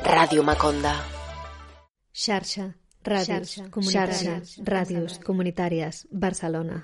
Ràdio Maconda. Xarxa, ràdios comunitàries, Barcelona.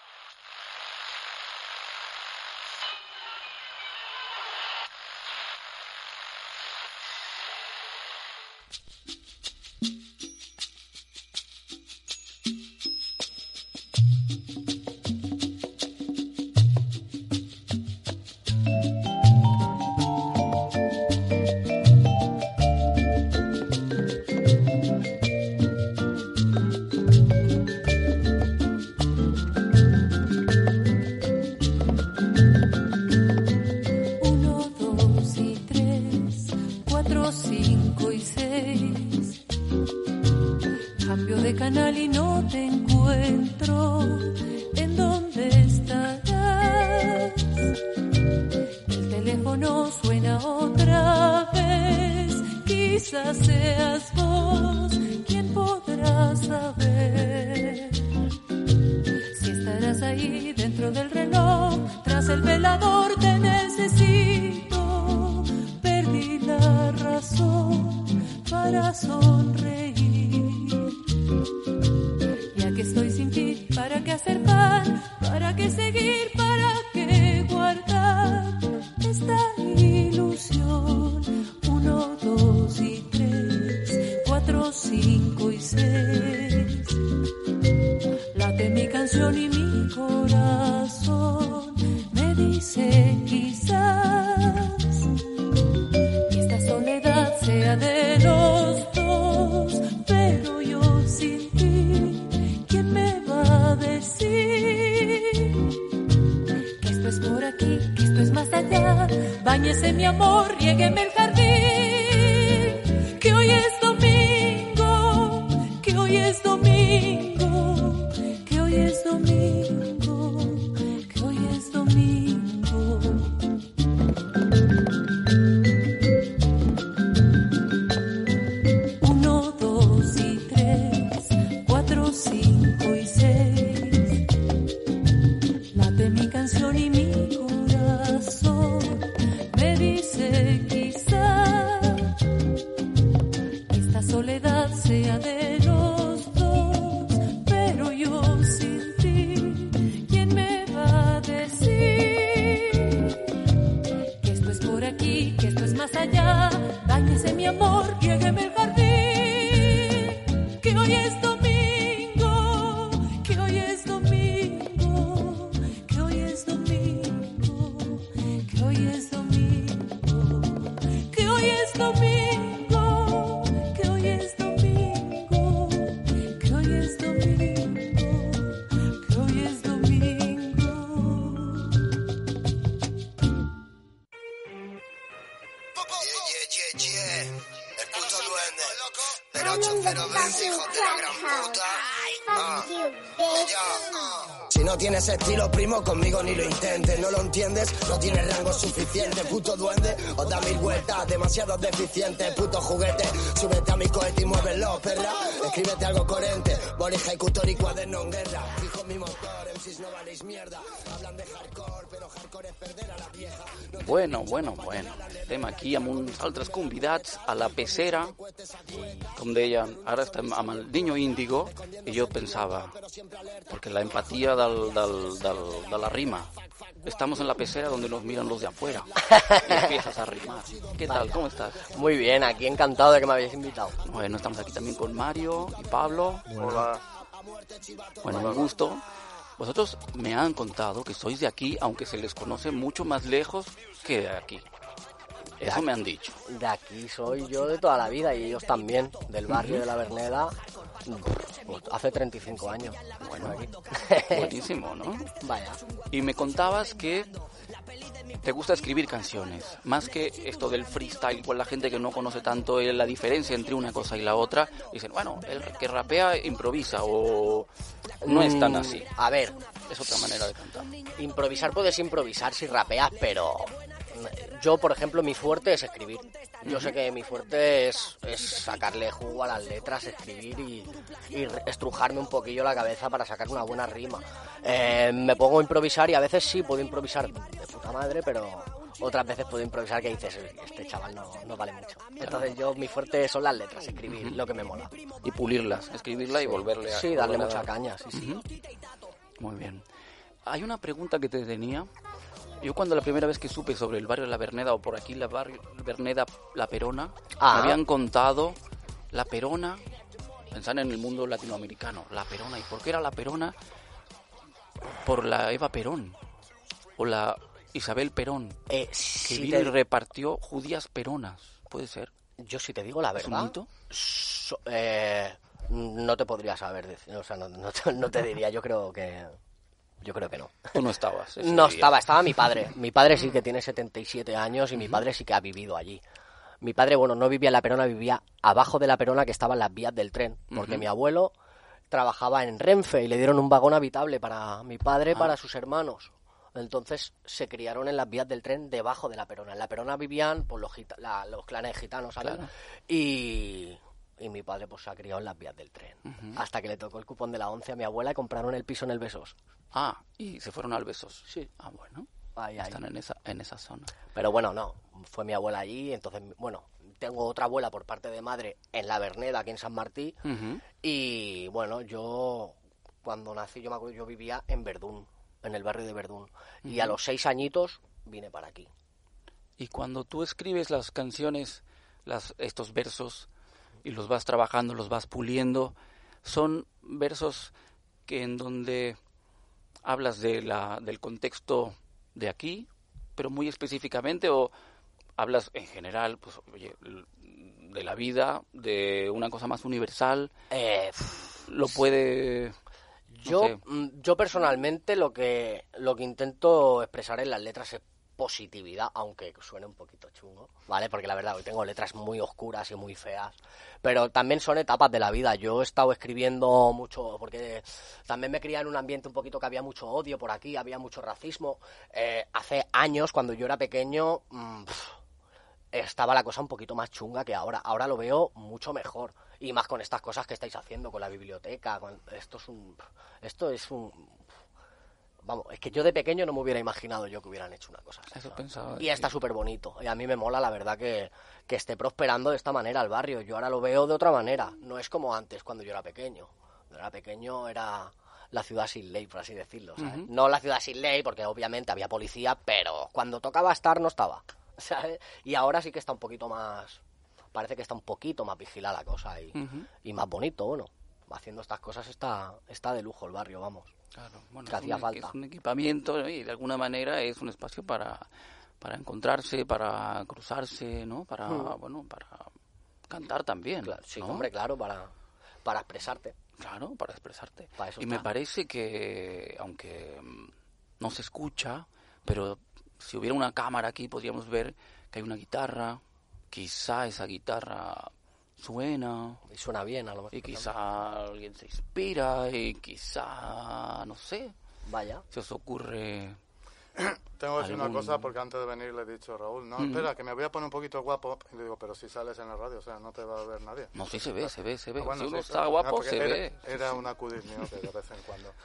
Si no tienes estilo, primo, conmigo ni lo intentes. No lo entiendes, no tienes rango suficiente. Puto duende, os da mil vueltas, demasiado deficiente. Puto juguete, súbete a mi cohete y muévelo, perra. Escríbete algo coherente, boli, ejecutor y cuaderno en guerra. Fijo mi motor, MCs no valéis mierda. Hablan de hardcore, pero hardcore es perder a la vieja. Bueno. Estem aquí amb uns altres convidats a la pecera. Com deien, ara estem amb el Niño Índigo i jo pensava, porque la empatía de la rima. Estamos en la pecera donde nos miran los de afuera y empiezas a rimar. ¿Qué tal? ¿Cómo estás? Muy bien, aquí encantado de que me habéis invitado. Bueno, estamos aquí también con Mario y Pablo. Hola. Bueno, un gusto. Vosotros me han contado que sois de aquí, aunque se les conoce mucho más lejos que de aquí. Eso me han dicho. De aquí soy yo de toda la vida y ellos también, del barrio de la Verneda, pues hace 35 años. Bueno, aquí. Buenísimo, ¿no? Vaya. Y me contabas que te gusta escribir canciones, más que esto del freestyle, con la gente que no conoce tanto la diferencia entre una cosa y la otra, dicen, bueno, el que rapea improvisa o no es tan así. A ver, es otra manera de cantar. Improvisar puedes improvisar si rapeas, pero yo, por ejemplo, mi fuerte es escribir. Yo sé que mi fuerte es sacarle jugo a las letras, escribir y estrujarme un poquillo la cabeza para sacar una buena rima. Me pongo a improvisar y a veces sí puedo improvisar de puta madre, pero otras veces puedo improvisar que dices, este chaval no vale mucho. Entonces mi fuerte son las letras, escribir, lo que me mola. Y pulirlas, escribirla y volverle a... Sí, darle volverle a mucha dar. caña, sí. Muy bien. Hay una pregunta que te tenía. Yo cuando la primera vez que supe sobre el barrio La Verneda, o por aquí la barrio Verneda, La Perona, me habían contado La Perona, pensar en el mundo latinoamericano, La Perona. ¿Y por qué era La Perona? Por la Eva Perón, o la Isabel Perón, que vino y repartió judías peronas, ¿puede ser? Yo si te digo la ¿Es un verdad, mito? no te podría saber decir, o sea, no te diría, yo creo que no. Tú no estabas. ese No día. estaba mi padre. Mi padre sí que tiene 77 años y mi padre sí que ha vivido allí. Mi padre, bueno, no vivía en La Perona, vivía abajo de La Perona, que estaban las vías del tren, porque mi abuelo trabajaba en Renfe y le dieron un vagón habitable para mi padre, para sus hermanos. Entonces se criaron en las vías del tren debajo de La Perona. En La Perona vivían pues, los clanes gitanos, ¿sabes? Claro. Y mi padre pues se ha criado en las vías del tren. Hasta que le tocó el cupón de la 11 a mi abuela y compraron el piso en el Besos. Ah, y se fueron al Besos. Sí. Ah, bueno. Ahí. Están en esa zona. Pero bueno, no, fue mi abuela allí, entonces, bueno, tengo otra abuela por parte de madre en La Verneda, aquí en San Martí, y bueno, yo cuando nací, yo me acuerdo, yo vivía en Verdún, en el barrio de Verdún, y a los 6 añitos vine para aquí. Y cuando tú escribes las canciones, estos versos, y los vas trabajando, los vas puliendo, son versos que en donde hablas del contexto de aquí, pero muy específicamente, o hablas en general, pues, oye, de la vida, de una cosa más universal, lo puede... Yo personalmente lo que intento expresar en las letras es positividad, aunque suene un poquito chungo, ¿vale? Porque la verdad, hoy tengo letras muy oscuras y muy feas, pero también son etapas de la vida. Yo he estado escribiendo mucho, porque también me crié en un ambiente un poquito que había mucho odio por aquí, había mucho racismo. Hace años, cuando yo era pequeño, estaba la cosa un poquito más chunga que ahora. Ahora lo veo mucho mejor, y más con estas cosas que estáis haciendo, con la biblioteca, esto es un... Vamos, es que yo de pequeño no me hubiera imaginado yo que hubieran hecho una cosa así. Eso pensaba. Y está súper bonito. Y a mí me mola, la verdad, que esté prosperando de esta manera el barrio. Yo ahora lo veo de otra manera. No es como antes, cuando yo era pequeño. Cuando era pequeño era la ciudad sin ley, por así decirlo, ¿sabes? No la ciudad sin ley, porque obviamente había policía, pero cuando tocaba estar, no estaba, ¿sabes? Y ahora sí que está un poquito más... Parece que está un poquito más vigilada la cosa y más bonito, bueno. Haciendo estas cosas está de lujo el barrio, vamos. Claro, bueno, que hacía falta. Es un equipamiento, ¿no? Y de alguna manera es un espacio para encontrarse, para cruzarse, ¿no? Para cantar también. Claro, sí, ¿no? hombre, claro, para expresarte. Claro, para expresarte. Para eso y está. me parece que, aunque no se escucha, pero si hubiera una cámara aquí podríamos ver que hay una guitarra, quizá esa guitarra suena, Y suena bien, a lo mejor. y quizá alguien se inspira, y quizá, no sé, Vaya. se os ocurre... Tengo que decir una algún- cosa, porque antes de venir le he dicho a Raúl, no, espera, que me voy a poner un poquito guapo. Y le digo, pero si sales en la radio, o sea, no te va a ver nadie. No, sí se ve. Ah, bueno, si sí, uno está claro. guapo, porque se era, ve. Era un acudir mío que de vez en cuando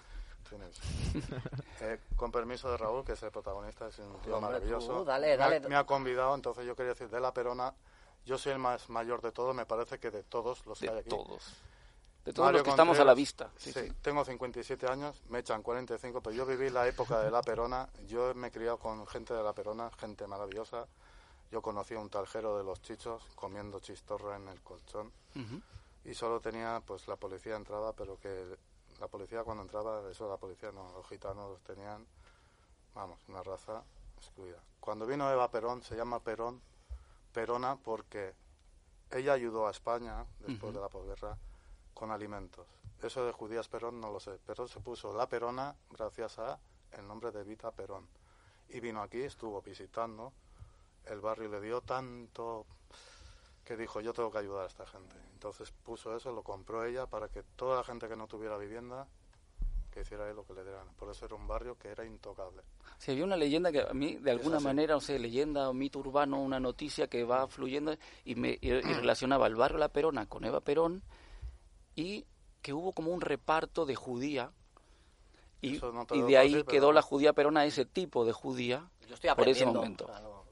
tienes. Con permiso de Raúl, que es el protagonista, es un tío Hombre, maravilloso. tú, dale. Me ha convidado, entonces yo quería decir, de La Perona, yo soy el más mayor de todos, me parece que de todos los que hay De aquí. todos. De todos Mario los que estamos a la Contreras, vista. Sí, tengo 57 años, me echan 45, pero yo viví la época de La Perona. Yo me he criado con gente de La Perona, gente maravillosa. Yo conocí a un taljero de Los Chichos comiendo chistorra en el colchón. Y solo tenía, pues la policía entraba, pero que la policía cuando entraba, eso la policía no, los gitanos los tenían, vamos, una raza excluida. Cuando vino Eva Perón, se llama Perona porque ella ayudó a España, después de la posguerra, con alimentos. Eso de judías Perón no lo sé, pero se puso La Perona gracias a el nombre de Evita Perón. Y vino aquí, estuvo visitando el barrio y le dio tanto que dijo, yo tengo que ayudar a esta gente. Entonces puso eso, lo compró ella para que toda la gente que no tuviera vivienda, que hiciera ahí lo que le dieran. Por eso era un barrio que era intocable. Sí, había una leyenda que a mí, de alguna así. manera, o sea, leyenda o mito urbano, una noticia que va fluyendo y relacionaba el barrio La Perona con Eva Perón, y que hubo como un reparto de judía, y Eso no te y lo de puedo ahí decir, pero quedó bueno. la judía perona, ese tipo de judía, Yo estoy por ese aprendiendo. momento. Claro.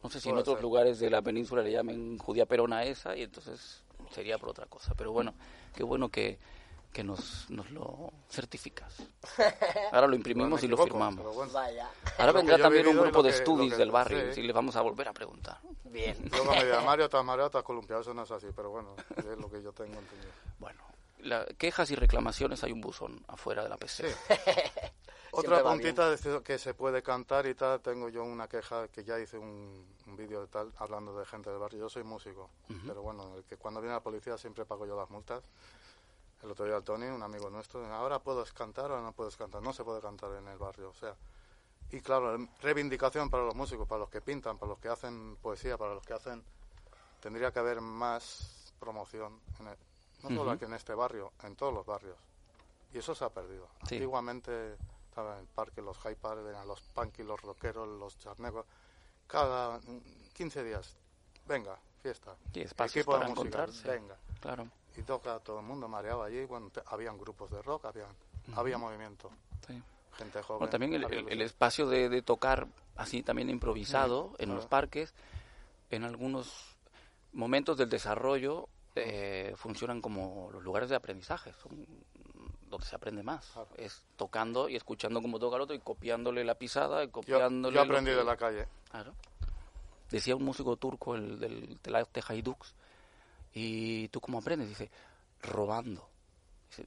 No sé si Puede en otros ser. lugares de la península le llamen judía perona esa y entonces sería por otra cosa. Pero bueno, qué bueno que nos lo certificas. Ahora lo imprimimos y lo equivoco, firmamos. pero bueno. Vaya. Ahora Lo vendrá que yo he también un vivido y grupo lo de que- estudios lo que- del barrio sí. y le vamos a volver a preguntar. Bien. Luego me dirán, Mario, te has mareado, te has columpiado. Eso no es así, pero bueno, es lo que yo tengo entendido. Bueno, quejas y reclamaciones, hay un buzón afuera de la Sí. pecera. Otra va puntita de que se puede cantar y tal, tengo yo una queja que ya hice un vídeo de tal hablando de gente del barrio. Yo soy músico, pero bueno, el que cuando viene la policía siempre pago yo las multas. El otro día el Tony, un amigo nuestro, ahora puedes cantar o no puedes cantar. No se puede cantar en el barrio, o sea. Y claro, reivindicación para los músicos, para los que pintan, para los que hacen poesía, para los que hacen... Tendría que haber más promoción, no solo aquí en este barrio, en todos los barrios. Y eso se ha perdido. Sí. Antiguamente estaba en el parque, los high park, eran los punky, los rockeros, los charnegos. Cada 15 días, venga, fiesta. Y espacios Equipo de para música, encontrarse. venga. Claro, Y toca todo el mundo mareado allí. Bueno, habían grupos de rock, había movimiento. sí. Gente joven. Bueno, también había el ilusión. espacio de tocar así también improvisado en los parques, en algunos momentos del desarrollo funcionan como los lugares de aprendizaje, son donde se aprende más. Claro. Es tocando y escuchando cómo toca el otro y copiándole la pisada y Yo copiándole... aprendí de la calle. Claro. Decía un músico turco, el del Telayte Haydux, ¿y tú cómo aprendes? Dice, robando. Dice,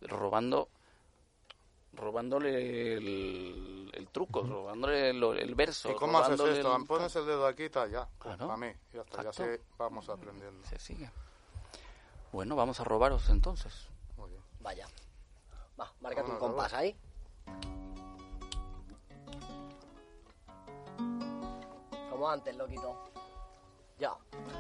robándole el truco, robándole el verso. ¿Y cómo haces robándole esto? Pones el dedo aquí y tal, ya. Claro. Para mí, ya está. Ya Exacto. así vamos aprendiendo. Se sigue. Bueno, vamos a robaros entonces. Muy bien. Vaya. Va, marca tu Vámonos, compás ahí. Como antes, loquito. Ya.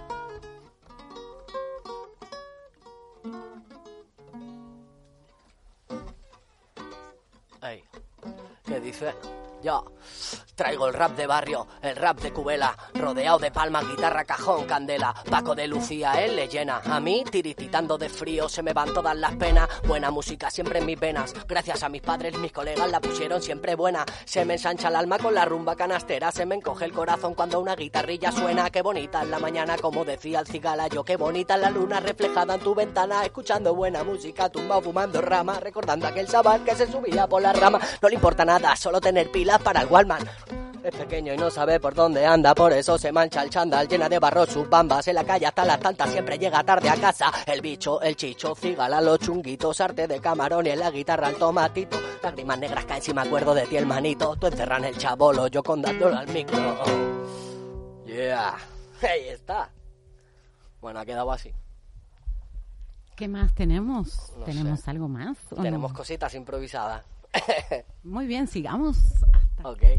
Ey, ¿qué dice? Yo traigo el rap de barrio, el rap de Cubela, rodeado de palmas, guitarra, cajón, candela. Paco de Lucía, él le llena. A mí, tirititando de frío, se me van todas las penas. Buena música siempre en mis venas. Gracias a mis padres, mis colegas la pusieron siempre buena. Se me ensancha el alma con la rumba canastera. Se me encoge el corazón cuando una guitarrilla suena. Qué bonita es la mañana, como decía el cigalayo. Qué bonita es la luna reflejada en tu ventana. Escuchando buena música, tumbado fumando rama. Recordando aquel chaval que se subía por la rama. No le importa nada, solo tener pilas para el Walkman. Es pequeño y no sabe por dónde anda, por eso se mancha el chándal, llena de barro sus bambas. En la calle hasta las tantas siempre llega tarde a casa. El bicho, el chicho, cigala, los chunguitos, arte de camarón y en la guitarra el tomatito. Lágrimas negras caen si me acuerdo de ti, el manito. Tú encerran el chabolo, yo condándolo al micro. Yeah, ahí está. Bueno, ha quedado así. ¿Qué más tenemos? No ¿Tenemos sé. algo más? ¿o Tenemos no? cositas improvisadas. Muy bien, sigamos. Hasta Ok.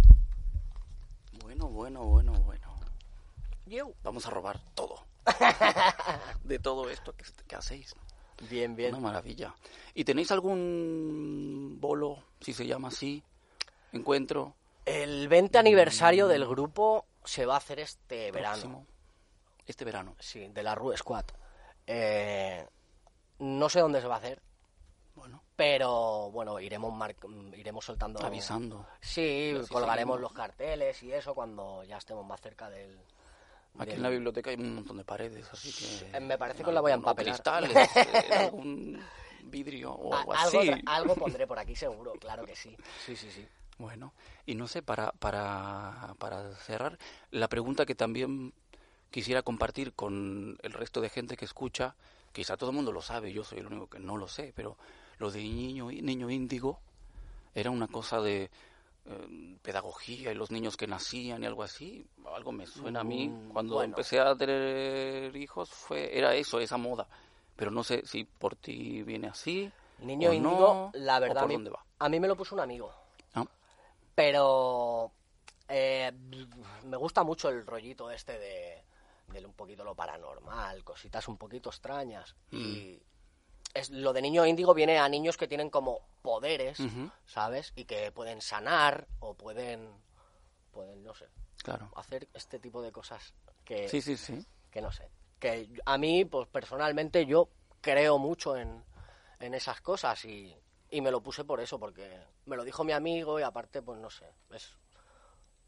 Bueno. Yo. Vamos a robar todo. De todo esto que hacéis. Bien, bien. Una maravilla. ¿Y tenéis algún bolo, si se llama así, encuentro El 20 aniversario del grupo se va a hacer este verano. próximo? Este verano. Sí, de la Rue Squad. No sé dónde se va a hacer, Bueno, pero bueno, iremos soltando... avisando. Sí, Así colgaremos seguimos. los carteles y eso cuando ya estemos más cerca del... Aquí en la biblioteca hay un montón de paredes, así que... Me parece que la voy a empapelar. cristales, algún vidrio o algo algo, así. algo pondré por aquí seguro, claro que sí. Sí. Bueno, y no sé, para cerrar, la pregunta que también quisiera compartir con el resto de gente que escucha, quizá todo el mundo lo sabe, yo soy el único que no lo sé, pero lo de niño índigo era una cosa de pedagogía y los niños que nacían y algo así, algo me suena a mí. Cuando bueno. empecé a tener hijos era eso, esa moda, pero no sé si por ti viene así. Niño o índigo, no, la o verdad, por dónde va. a mí me lo puso un amigo. ¿No? Pero me gusta mucho el rollito este de un poquito lo paranormal, cositas un poquito extrañas. Y lo de niño índigo viene a niños que tienen como poderes, ¿sabes? Y que pueden sanar o pueden no sé, Claro. hacer este tipo de cosas que, Sí. que no sé. Que a mí, pues personalmente, yo creo mucho en esas cosas y me lo puse por eso, porque me lo dijo mi amigo y aparte, pues no sé,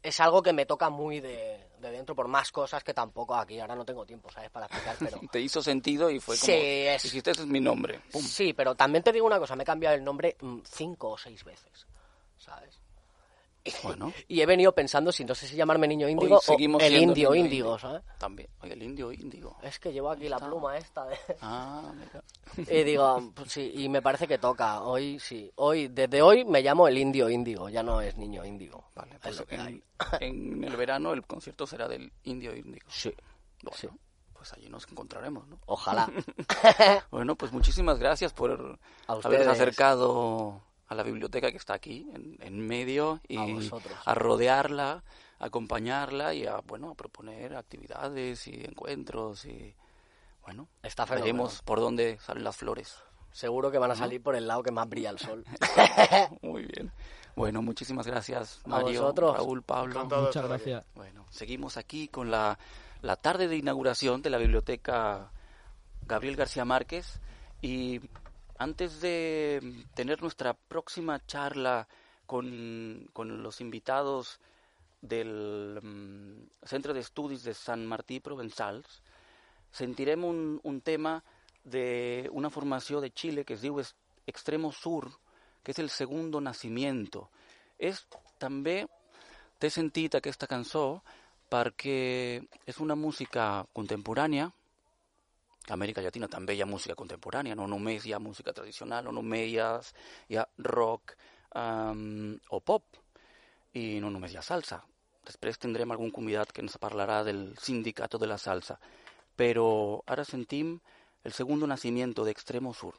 es algo que me toca muy de dentro por más cosas que tampoco aquí. Ahora no tengo tiempo, ¿sabes? Para explicar, pero... Te hizo sentido y fue como... Sí, dijiste, este es mi nombre. Pum. Sí, pero también te digo una cosa, me he cambiado el nombre 5 o 6 veces, ¿sabes? Bueno. Y he venido pensando si no sé si llamarme Niño Índigo o el Indio Índigo, ¿sabes? También. Oye, el Indio Índigo. Es que llevo aquí la pluma esta de... Mira. Y digo, pues sí, y me parece que toca. Hoy sí. Desde hoy me llamo el Indio Índigo, ya no es Niño Índigo. Vale, pues en el verano el concierto será del Indio Índigo. Sí. Bueno, sí. pues allí nos encontraremos, ¿no? Ojalá. Bueno, pues muchísimas gracias por habernos acercado a la biblioteca que está aquí, en medio, y a rodearla, a acompañarla y a proponer actividades y encuentros y, bueno, está veremos por dónde salen las flores. Seguro que van a salir por el lado que más brilla el sol. Muy bien. Bueno, muchísimas gracias, Mario, Raúl, Pablo. Muchas gracias. Bueno, seguimos aquí con la tarde de inauguración de la biblioteca Gabriel García Márquez y antes de tener nuestra próxima charla con los invitados del Centre d'Estudis de Sant Martí Provençals, sentirem un tema d'una formació de Xile que es diu Extremo Sur, que és el Segundo Nacimiento. També t'he sentit aquesta cançó perquè és una música contemporània. A Amèrica Llatina també hi ha música contemporània, no només hi ha música tradicional, no només hi ha rock o pop, i no només hi ha salsa. Després tindrem algun convidat que ens parlarà del Sindicato de la Salsa. Però ara sentim el Segundo Nacimiento de Extremo Sur.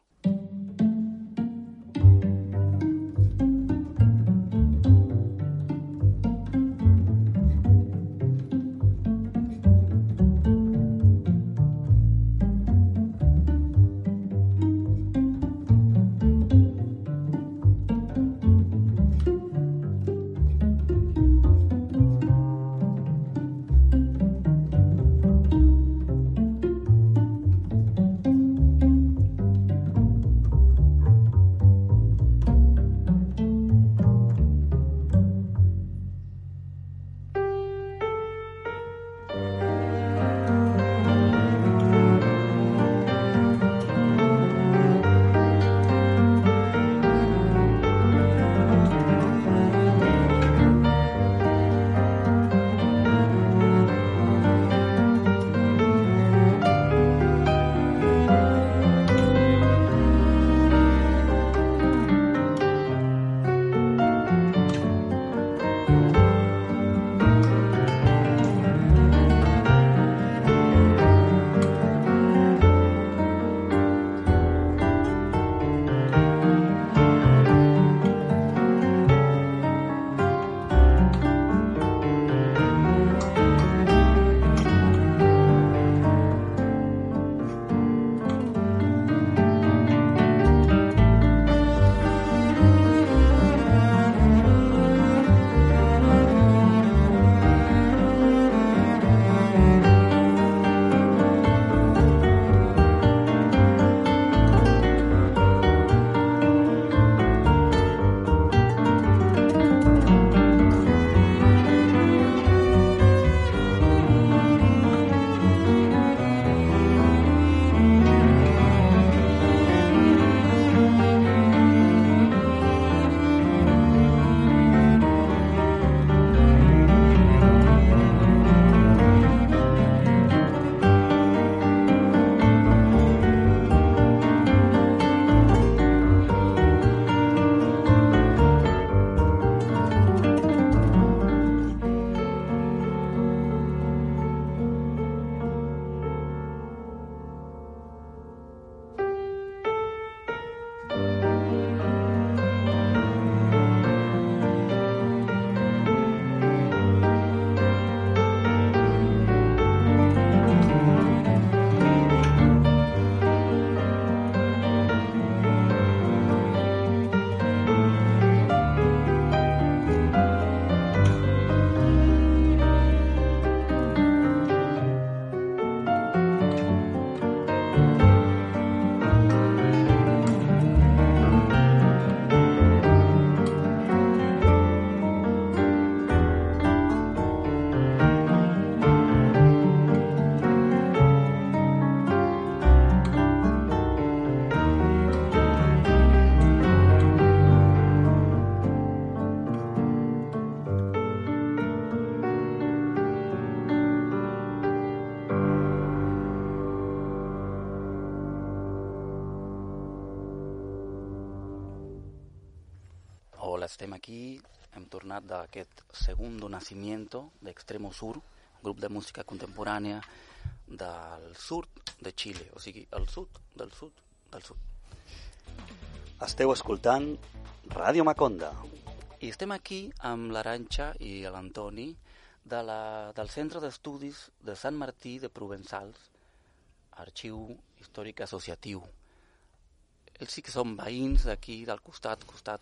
estem aquí, hem tornat d'aquest Segundo Nacimiento d'Extremo Sur, un grup de música contemporània del sud de Xile, o sigui, el sud del sud del sud. Esteu escoltant Ràdio Maconda. I estem aquí amb l'Arantxa i l'Antoni del Centre d'Estudis de Sant Martí de Provençals, Arxiu Històric Associatiu. Ells sí que són veïns d'aquí, del costat.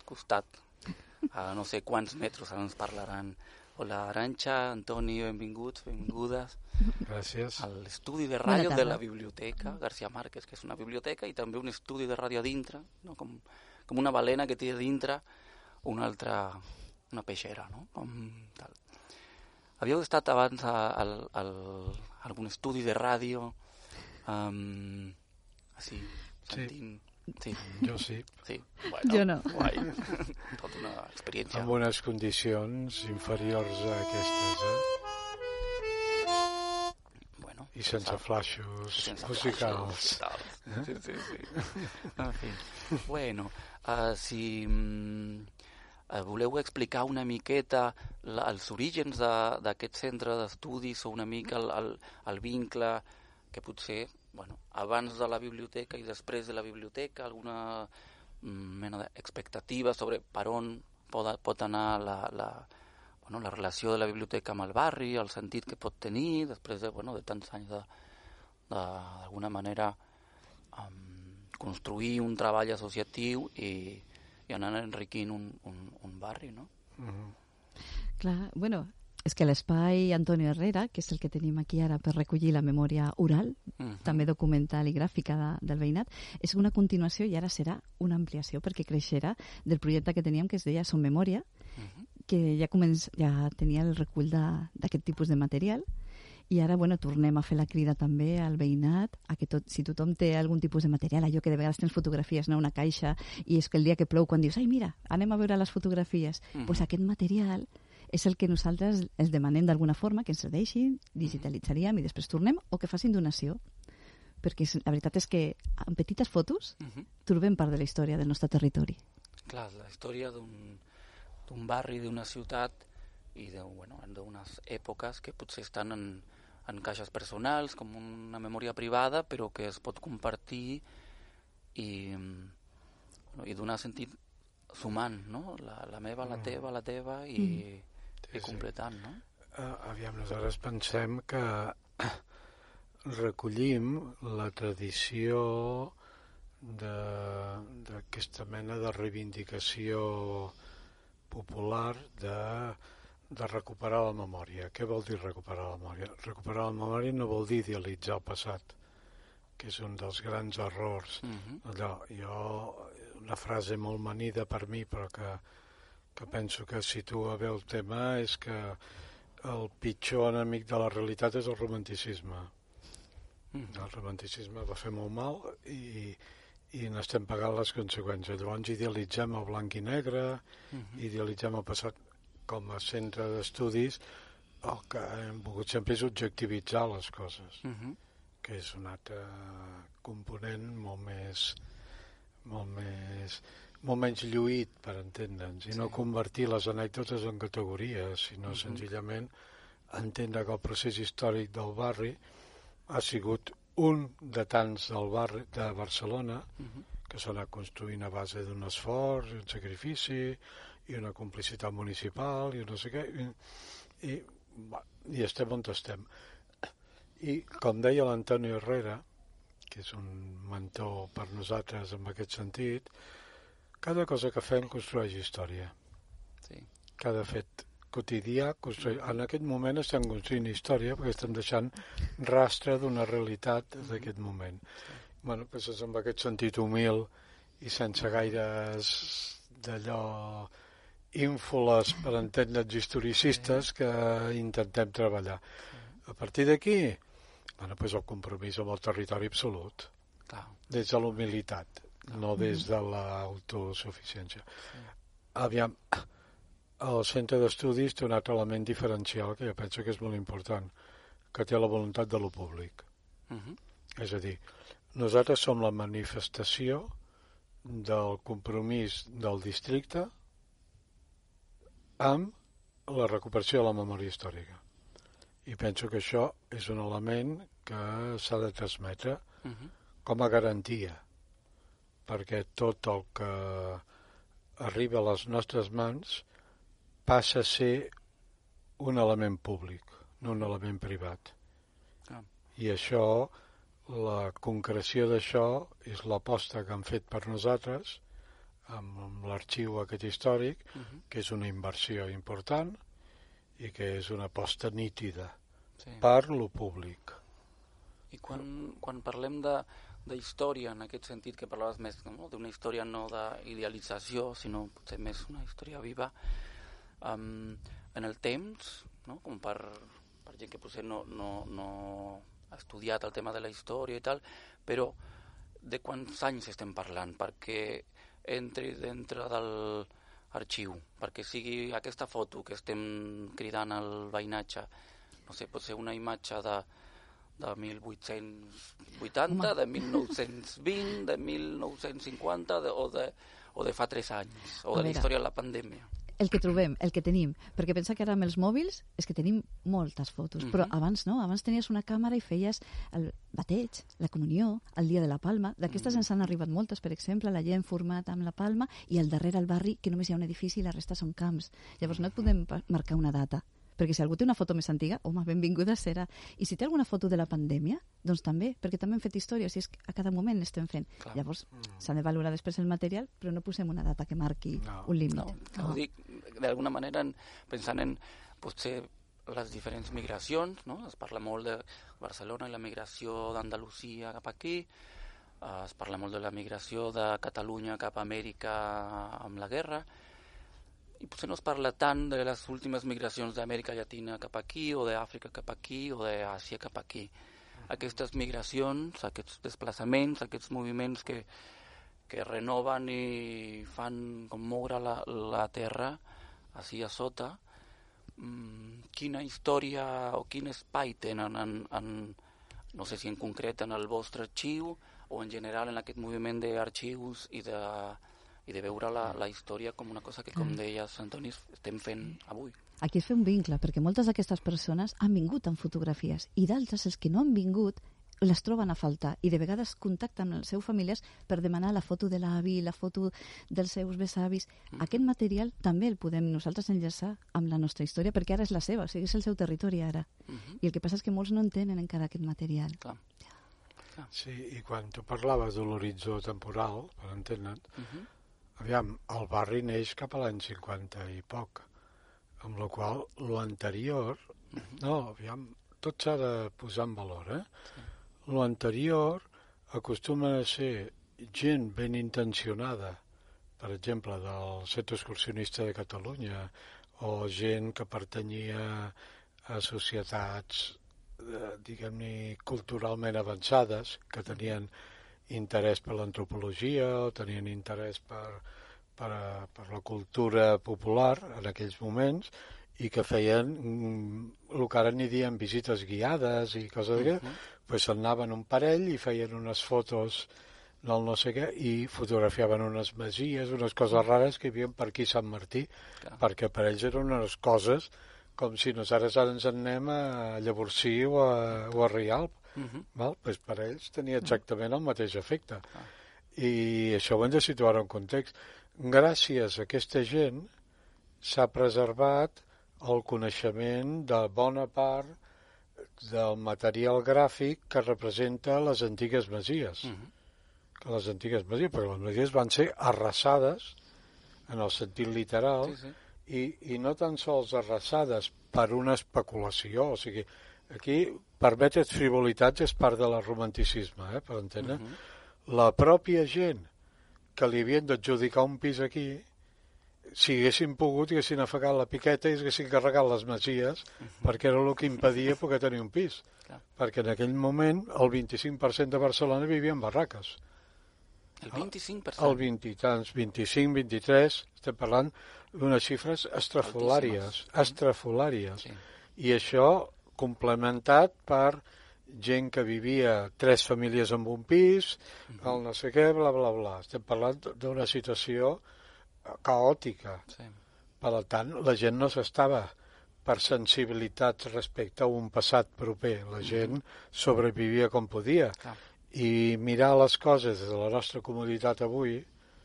A no sé quants metres ens parlaran. Hola, Arantxa, Antoni, benvinguts, benvingudes. Gràcies. A l'estudi de ràdio de la biblioteca García Márquez, que és una biblioteca, i també un estudi de ràdio a dintre, no? com una balena que té a dintre una peixera, no? Tal. Havíeu estat abans a algun estudi de ràdio, així, sentint... Sí. Jo sí. Sí, bueno, jo no. Guai. Tota una experiència. Amb unes condicions inferiors a aquestes, Bueno, I sense flaixos musicals. Sí. En fi. Bueno, si voleu explicar una miqueta els orígens d'aquest centre d'estudis o una mica el vincle que potser, abans de la biblioteca i després de la biblioteca, alguna mena d'expectativa sobre per on pot anar la relació de la biblioteca amb el barri, el sentit que pot tenir després de tants anys d'alguna manera construir un treball associatiu i anar enriquint un barri, no? Clar, és que l'espai Antonio Herrera, que és el que tenim aquí ara per recollir la memòria oral, també documental i gràfica del veïnat, és una continuació i ara serà una ampliació perquè creixerà del projecte que teníem que es deia Som Memòria, que ja tenia el recull d'aquest tipus de material i ara tornem a fer la crida també al veïnat a que si tothom té algun tipus de material, allò que de vegades tens fotografies, una caixa, i és que el dia que plou, quan dius, ai mira, anem a veure les fotografies, doncs aquest material és el que nosaltres els demanem d'alguna forma, que ens cedeixin, digitalitzaríem i després tornem, o que facin donació. Perquè la veritat és que amb petites fotos trobem part de la història del nostre territori. Clar, la història d'un barri, d'una ciutat i d'unes èpoques que potser estan en caixes personals, com una memòria privada, però que es pot compartir i donar sentit sumant, no? La meva, la teva i completant, no? Aviam, nosaltres pensem que recollim la tradició d'aquesta mena de reivindicació popular de recuperar la memòria. Què vol dir recuperar la memòria? Recuperar la memòria no vol dir idealitzar el passat, que és un dels grans errors. Una frase molt manida per mi, però que penso que situa bé el tema, és que el pitjor enemic de la realitat és el romanticisme. El romanticisme va fer molt mal i n'estem pagant les conseqüències. Llavors idealitzem el blanc i negre, idealitzem el passat. Com a centre d'estudis, el que hem volgut sempre és objectivitzar les coses, que és un altre component molt menys lluït, per entendre'ns, i no convertir les anècdotes en categories, sinó senzillament entendre que el procés històric del barri ha sigut un de tants del barri de Barcelona que s'ha anat construint a base d'un esforç, un sacrifici i una complicitat municipal i no sé què, i estem on estem. I com deia l'Antonio Herrera, que és un mentor per nosaltres en aquest sentit, cada cosa que fem construeix història. Cada fet quotidià construeix. En aquest moment estem construint història perquè estem deixant rastre d'una realitat d'aquest moment. Doncs és amb aquest sentit humil i sense gaires d'allò ínfoles per entendre'ns historicistes que intentem treballar. A partir d'aquí, el compromís amb el territori absolut, des de la humilitat, no des de l'autosuficiència. Aviam, el centre d'estudis té un altre element diferencial que jo penso que és molt important, que té la voluntat de lo públic. És a dir, nosaltres som la manifestació del compromís del districte amb la recuperació de la memòria històrica. I penso que això és un element que s'ha de transmetre com a garantia, perquè tot el que arriba a les nostres mans passa a ser un element públic, no un element privat. I això, la concreció d'això és l'aposta que han fet per nosaltres amb l'arxiu aquest històric, que és una inversió important i que és una aposta nítida per lo públic. I quan parlem de història, en aquest sentit que parlaves més d'una història no d'idealització, sinó potser més una història viva, en el temps, com per gent que potser no ha estudiat el tema de la història i tal, però de quants anys estem parlant perquè entri dintre de l'arxiu, perquè sigui aquesta foto que estem cridant al veïnatge, no sé, pot ser una imatge de 1880, de 1920, de 1950 o de fa 3 anys, o de la història de la pandèmia. El que trobem, el que tenim, perquè pensa que ara amb els mòbils és que tenim moltes fotos, però abans no, abans tenies una càmera i feies el bateig, la comunió, el dia de la Palma, d'aquestes ens han arribat moltes, per exemple, la gent format amb la Palma i al darrere al barri que només hi ha un edifici i la resta són camps. Llavors no et podem marcar una data, perquè si algú té una foto més antiga, home, benvinguda serà. I si té alguna foto de la pandèmia, doncs també, perquè també hem fet històries i és que a cada moment l'estem fent. Clar. Llavors s'ha de valorar després el material, però no posem una data que marqui un límit. No. Ho dic d'alguna manera pensant en potser les diferents migracions, no? Es parla molt de Barcelona i la migració d'Andalusia cap aquí, es parla molt de la migració de Catalunya cap a Amèrica amb la guerra, i potser no es parla tant de les últimes migracions d'Amèrica Llatina cap aquí, o d'Àfrica cap aquí, o d'Àsia cap aquí. Aquestes migracions, aquests desplaçaments, aquests moviments que renoven i fan com moure la terra així a sota, quina història o quin espai tenen no sé si en concret en el vostre arxiu o en general en aquest moviment d'arxius i de veure la història com una cosa que, com deies, Antoni, estem fent avui. Aquí es fa un vincle, perquè moltes d'aquestes persones han vingut amb fotografies i d'altres, els que no han vingut, les troben a faltar i de vegades contacten amb els seus familiars per demanar la foto de l'avi, la foto dels seus besavis. Aquest material també el podem nosaltres enllaçar amb la nostra història perquè ara és la seva, o sigui, és el seu territori ara. I el que passa és que molts no entenen encara aquest material. Clar. Sí, i quan tu parlaves de l'horitzó temporal, per entendre'n, aviam, el barri neix cap a l'any 50 i poc, amb la qual l'anterior, tot s'ha de posar en valor, L'anterior acostuma a ser gent ben intencionada, per exemple, del Centre Excursionista de Catalunya, o gent que pertanyia a societats, diguem-ne, culturalment avançades, que tenien interès per l'antropologia o tenien interès per la cultura popular en aquells moments, i que feien el que ara n'hi diem visites guiades i coses d'aquestes, doncs s'anaven un parell i feien unes fotos del no sé què i fotografiaven unes masies, unes coses rares que hi havia per aquí Sant Martí, perquè per ells eren unes coses com si nosaltres ara ens anem a Llavorsí o a Rialp. Doncs per ells tenia exactament el mateix efecte. I això ho hem de situar en context. Gràcies a aquesta gent s'ha preservat el coneixement de bona part del material gràfic que representa les antigues masies. Perquè les masies van ser arrasades, en el sentit literal, i no tan sols arrasades per una especulació, o sigui, aquí permetre's frivolitats és part del romanticisme, per entendre. La pròpia gent que li havien d'adjudicar un pis aquí, si haguessin pogut, haguessin afegat la piqueta i haguessin carregat les masies, perquè era el que impedia poder tenir un pis. Perquè en aquell moment el 25% de Barcelona vivia en barraques. El 25%? El 20 i tants, 25, 23, estem parlant d'unes xifres estrafolàries. I això complementat per gent que vivia 3 famílies en un pis, el no sé què, bla, bla, bla. Estem parlant d'una situació caòtica. Per tant, la gent no s'estava per sensibilitats respecte a un passat proper. La gent sobrevivia com podia. Clar. I mirar les coses des de la nostra comoditat avui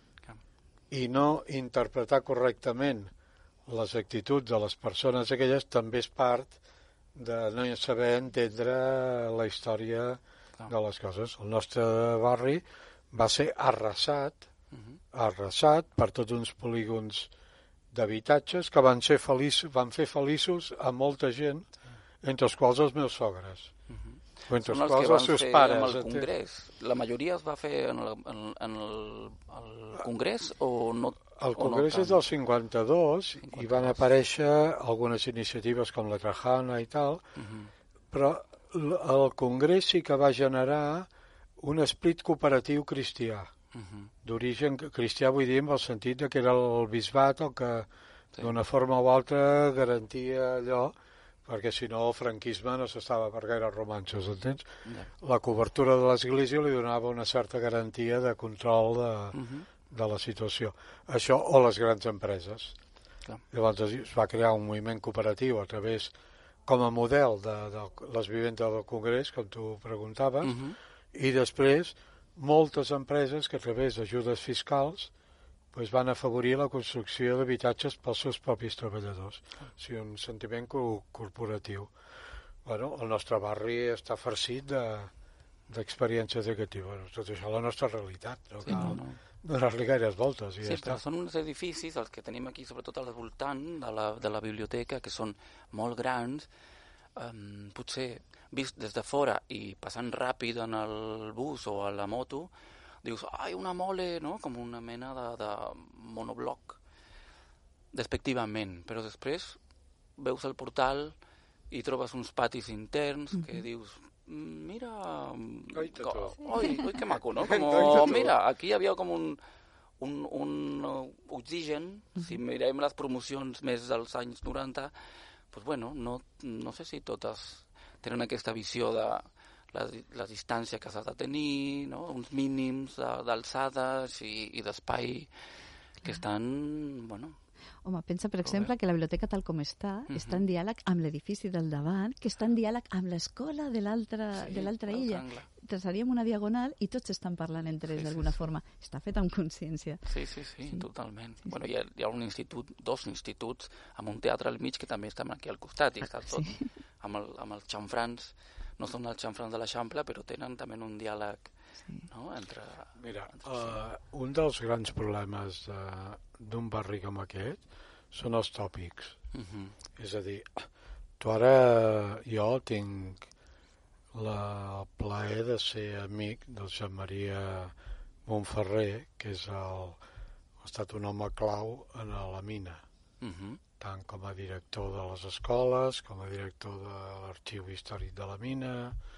i no interpretar correctament les actituds de les persones aquelles també és part de no saber entendre la història de les coses. El nostre barri va ser arrasat per tots uns polígons d'habitatges que van fer feliços a molta gent, entre els quals els meus sogres. Entre els quals els seus pares. Amb el Congrés. La majoria es va fer en el Congrés o no? El Congrés és del 52 i van aparèixer algunes iniciatives com la Trajana i tal, però el Congrés sí que va generar un esperit cooperatiu cristià, d'origen cristià, vull dir, en el sentit que era el bisbat el que d'una forma o altra garantia allò, perquè si no el franquisme no s'estava per gaire romanços, entens? La cobertura de l'Església li donava una certa garantia de control de la situació. Això o les grans empreses. Llavors es va crear un moviment cooperatiu a través, com a model de les vivendes del Congrés, com tu preguntaves, i després moltes empreses que a través d'ajudes fiscals van afavorir la construcció d'habitatges pels seus propis treballadors. O sigui, un sentiment corporatiu. Bueno, el nostre barri està farcit d'experiències d'aquest tipus. Tot això és la nostra realitat. No cal donar-li gaires voltes. Sí, però són uns edificis, els que tenim aquí, sobretot al voltant de la biblioteca, que són molt grans. Potser vist des de fora i passant ràpid en el bus o a la moto, dius, ai, una mole, no? Com una mena de monobloc, despectivament. Però després veus el portal i trobes uns patis interns que dius, mira... Oi, que maco, no? Mira, aquí hi havia com un oxigen, si mirem les promocions més dels anys 90, doncs bueno, no sé si totes tenen aquesta visió de la distància que s'ha de tenir, no? Uns mínims d'alçades i d'espai que estan, bueno... Home, pensa, per exemple, que la biblioteca tal com està en diàleg amb l'edifici del davant, que està en diàleg amb l'escola de l'altra illa. Traçaríem una diagonal i tots estan parlant entre ells d'alguna forma. Està fet amb consciència. Sí, totalment. Bueno, hi ha un institut, dos instituts, amb un teatre al mig que també estan aquí al costat i està tot amb els xamfrans. No són els xamfrans de l'Eixample, però tenen també un diàleg entre... Mira, un dels grans problemes d'un barri com aquest són els tòpics. És a dir, tu ara jo tinc el plaer de ser amic del Joan Maria Montferrer, que ha estat un home clau en la mina, tant com a director de les escoles, com a director de l'Arxiu Històric de la Mina.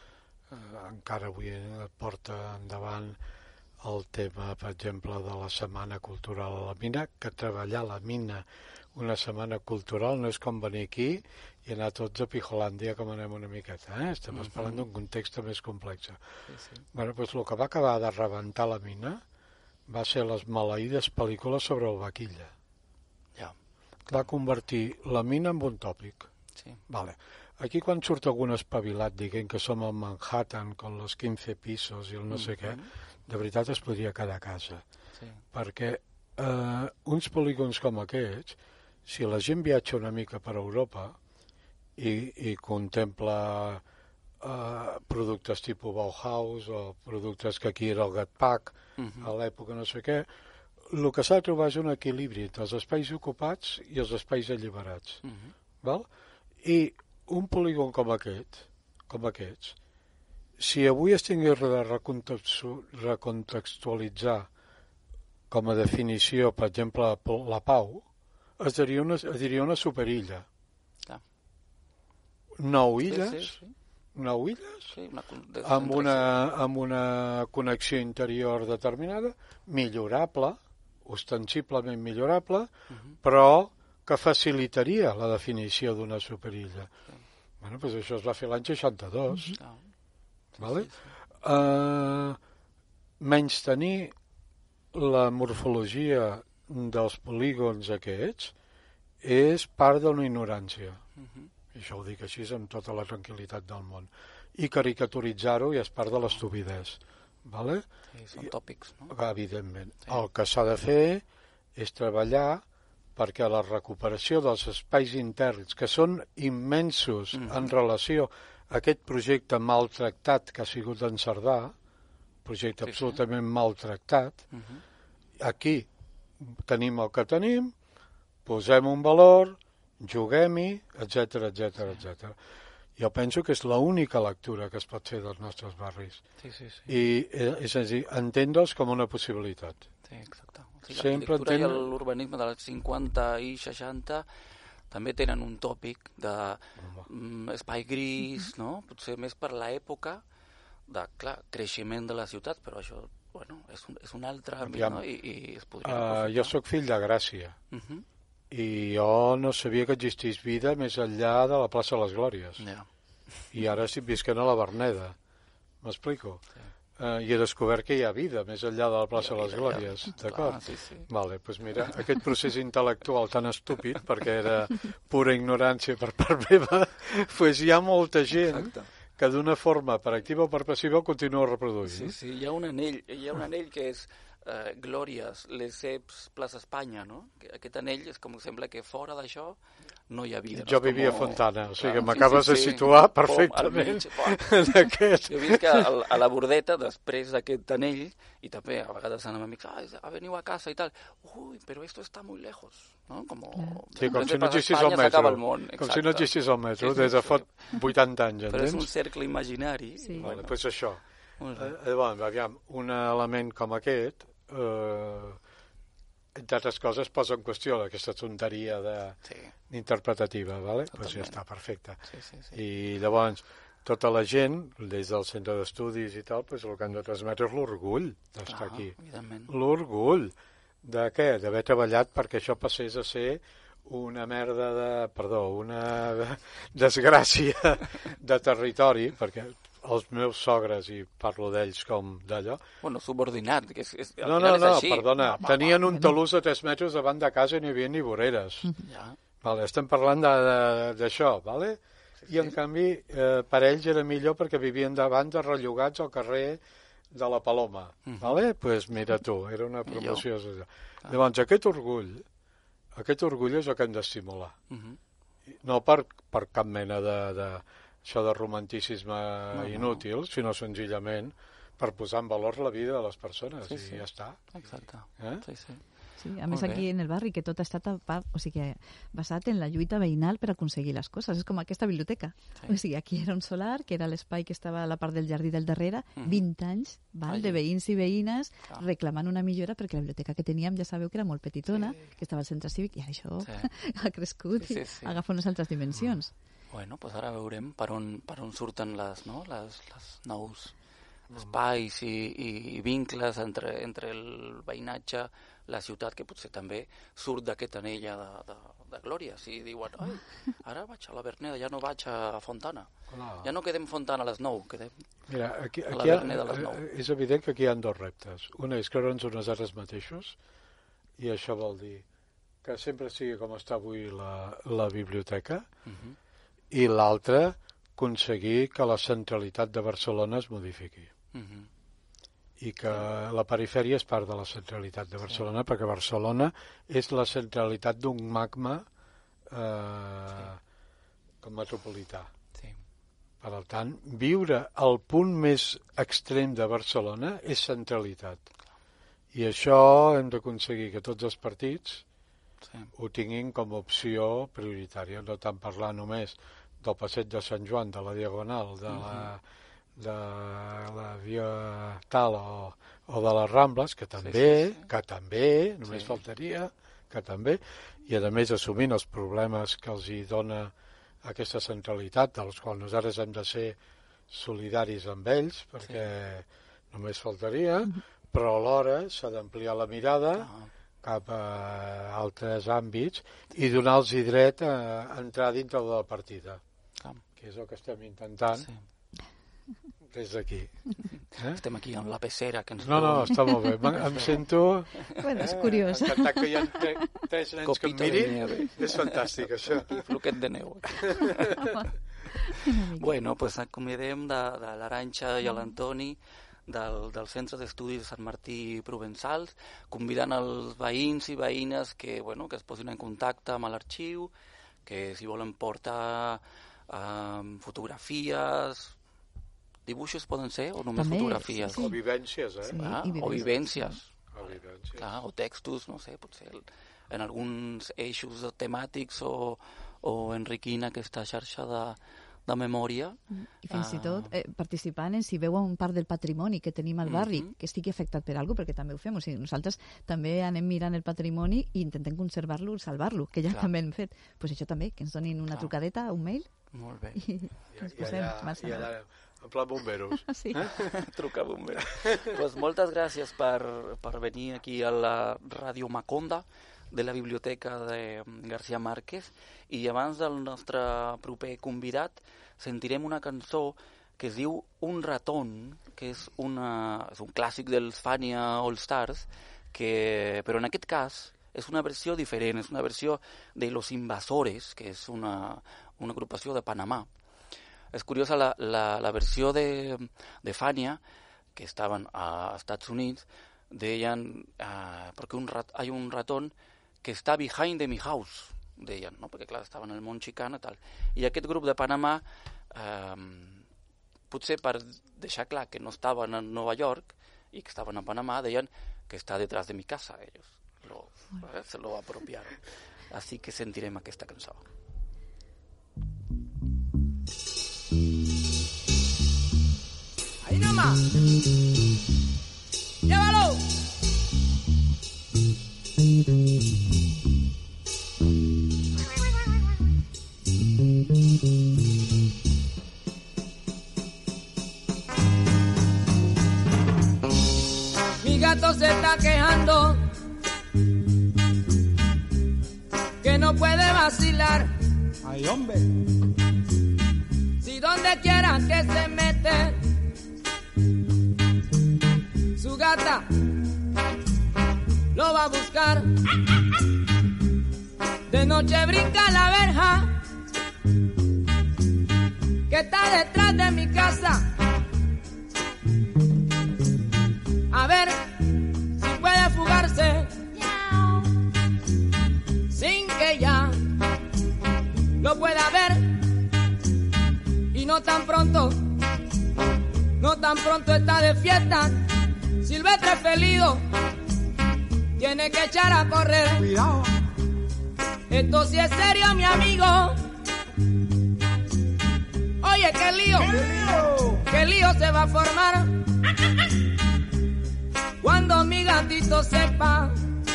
Encara avui porta endavant el tema, per exemple, de la Setmana Cultural a la Mina, que treballar a la mina una setmana cultural no és com venir aquí i anar tots a Pijolàndia com anem una miqueta. Estem parlant d'un context més complex. Bueno, doncs el que va acabar de rebentar la mina va ser les maleïdes pel·lícules sobre el Vaquilla. Va convertir la mina en un tòpic. Vale. Aquí quan surt algun espavilat dient que som al Manhattan con los 15 pisos i el no sé què, de veritat es podria quedar a casa. Perquè uns polígons com aquests, si la gent viatja una mica per Europa i contempla productes tipus Bauhaus o productes que aquí era el Gatpack a l'època no sé què, el que s'ha de trobar és un equilibri entre els espais ocupats i els espais alliberats. I un polígon com aquests, si avui es tingués de recontextualitzar com a definició, per exemple, la pau, es diria una superilla. 9 illes, amb una connexió interior determinada, millorable, ostensiblement millorable, però que facilitaria la definició d'una superilla. Bueno, doncs això es va fer l'any 62. Menys tenir la morfologia dels polígons aquests és part d'una ignorància. I això ho dic així amb tota la tranquil·litat del món. I caricaturitzar-ho ja és part de l'estupidesa. Vale? Sí, són tòpics, no? Evidentment. Sí. El que s'ha de fer és treballar perquè la recuperació dels espais interns, que són immensos en relació a aquest projecte maltractat que ha sigut en Cerdà, projecte absolutament maltractat, aquí tenim el que tenim, posem un valor, juguem-hi, etc. Jo penso que és l'única lectura que es pot fer dels nostres barris. I, és a dir, entendre'ls com una possibilitat. Sí, exacte. L'arquitectura i l'urbanisme dels 50 i 60 també tenen un tòpic d'espai gris, no? Potser més per l'època de, clar, creixement de les ciutats, però això, bueno, és un altre àmbit, no? I es podria aprofitar. Jo sóc fill de Gràcia, i jo no sabia que existís vida més enllà de la plaça de les Glòries. I ara estic visquent a la Verneda. M'explico? I he descobert que hi ha vida més enllà de la plaça de les Glòries, d'acord? Vale, doncs mira, aquest procés intel·lectual tan estúpid, perquè era pura ignorància per part meva, doncs hi ha molta gent que d'una forma per activa o per passiva ho continua reproduint. Sí, hi ha un anell que és Glòries, Lesseps, Plaça Espanya, no? Aquest anell és com sembla que fora d'això no hi ha vida. Jo vivia a Fontana, o sigui que m'acabes de situar perfectament d'aquest. Jo visc a la Bordeta després d'aquest anell i també a vegades amb amics, veniu a casa i tal, però esto está muy lejos, no? Sí, com si no existís el metro. Com si no existís el metro, des de fa 80 anys, entens? Però és un cercle imaginari. Bueno, doncs això. Aviam, un element com aquest, entre altres coses, posa en qüestió aquesta tonteria interpretativa, ¿vale? Pues ja està, perfecte. I llavors, tota la gent, des del centre d'estudis i tal, pues el que han de transmetre és l'orgull d'estar aquí. L'orgull de què? D'haver treballat perquè això passés a ser una una desgràcia de territori, perquè els meus sogres, i parlo d'ells com d'allò... Bueno, subordinat, que és No, perdona, tenien un talús a 3 metres davant de casa i no hi havia ni voreres. Vale, estem parlant d'això, vale? I en canvi, per ells era millor perquè vivien davant de rellogats al carrer de la Paloma, vale? Pues mira tu, era una promoció. Llavors, aquest orgull és el que hem d'estimular. No per cap mena això de romanticisme inútil, sinó senzillament per posar en valor la vida de les persones i ja està. Exacte. Sí, a més aquí en el barri que tot ha estat basat en la lluita veïnal per aconseguir les coses. És com aquesta biblioteca. O sigui, aquí era un solar, que era l'espai que estava a la part del jardí del darrere, 20 anys de veïns i veïnes reclamant una millora perquè la biblioteca que teníem, ja sabeu que era molt petitona, que estava al centre cívic, i això ha crescut i agafa unes altres dimensions. Bueno, doncs ara veurem per on surten les nous espais i vincles entre el veïnatge, la ciutat, que potser també surt d'aquest anell de glòria. Si diuen, ara vaig a la Verneda, ja no vaig a Fontana. Ja no quedem Fontana a les 9, quedem a la Verneda a les 9. És evident que aquí hi ha 2 reptes. Un és creure'ns unes altres mateixos, i això vol dir que sempre sigui com està avui la biblioteca, i l'altre, aconseguir que la centralitat de Barcelona es modifiqui. I que la perifèria és part de la centralitat de Barcelona, perquè Barcelona és la centralitat d'un magma com metropolità. Per tant, viure al punt més extrem de Barcelona és centralitat. I això hem d'aconseguir que tots els partits ho tinguin com a opció prioritària, no tant parlar només del passeig de Sant Joan, de la Diagonal, de la Via Tal o de les Rambles, que també, només faltaria, que també, i a més assumint els problemes que els hi dona aquesta centralitat, dels quals nosaltres hem de ser solidaris amb ells, perquè només faltaria, però alhora s'ha d'ampliar la mirada cap a altres àmbits i donar-los dret a entrar dintre de la partida, que és el que estem intentant des d'aquí. Estem aquí amb la pecera que ens... No, està molt bé. Em sento... Bueno, és curiós. Encantat que hi ha 3 nens que em mirin. És fantàstic, això. Aquí, floquet de neu. Bueno, pues acomiadem de l'Arantxa i l'Antoni del Centre d'Estudis de Sant Martí Provençals, convidant els veïns i veïnes que es posin en contacte amb l'arxiu, que si volen portar fotografies... Dibuixos poden ser o només fotografies? Sí. O vivències, Sí, o vivències. Clar, o textos, no sé, potser en alguns eixos temàtics o enriquint aquesta xarxa de memòria. I fins i tot participant en si veuen part del patrimoni que tenim al barri que estigui afectat per alguna cosa, perquè també ho fem. O sigui, nosaltres també anem mirant el patrimoni i intentem conservar-lo, salvar-lo, que ja també hem fet. Pues això també, que ens donin una trucadeta, un mail. Molt bé. I ens posem I allà, en pla bomberos. Sí. Truca bomberos. Pues moltes gràcies per venir aquí a la Ràdio Maconda de la Biblioteca de García Márquez, i abans del nostre proper convidat sentirem una cançó que es diu Un ratón, que és un clàssic dels Fania All Stars, però en aquest cas és una versió diferent, és una versió de Los Invasores, que és una agrupació de Panamà. És curiosa la versió de Fania, que estaven a Estats Units, deien, perquè hay un ratón que està behind mi house, deien, no? Perquè clar, estaven en el món xicana i tal. I aquest grup de Panamà, potser per deixar clar que no estaven a Nova York i que estaven a Panamà, deien que està detrás de mi casa, ellos. Se lo apropiaron. Así que sentirem aquesta cançó. Ahí nomás. Llévalo. Mi gato se está quejando que no puede vacilar. Ay, hombre. Si donde quiera que se mete su gata lo va a buscar. De noche brinca la verja que está detrás de mi casa, a ver si puede fugarse sin que ya lo pueda ver. Y no tan pronto está de fiesta, silvestre felido tiene que echar a correr. Cuidado. Esto sí es serio, mi amigo. Oye, qué lío se va a formar cuando mi gatito sepa.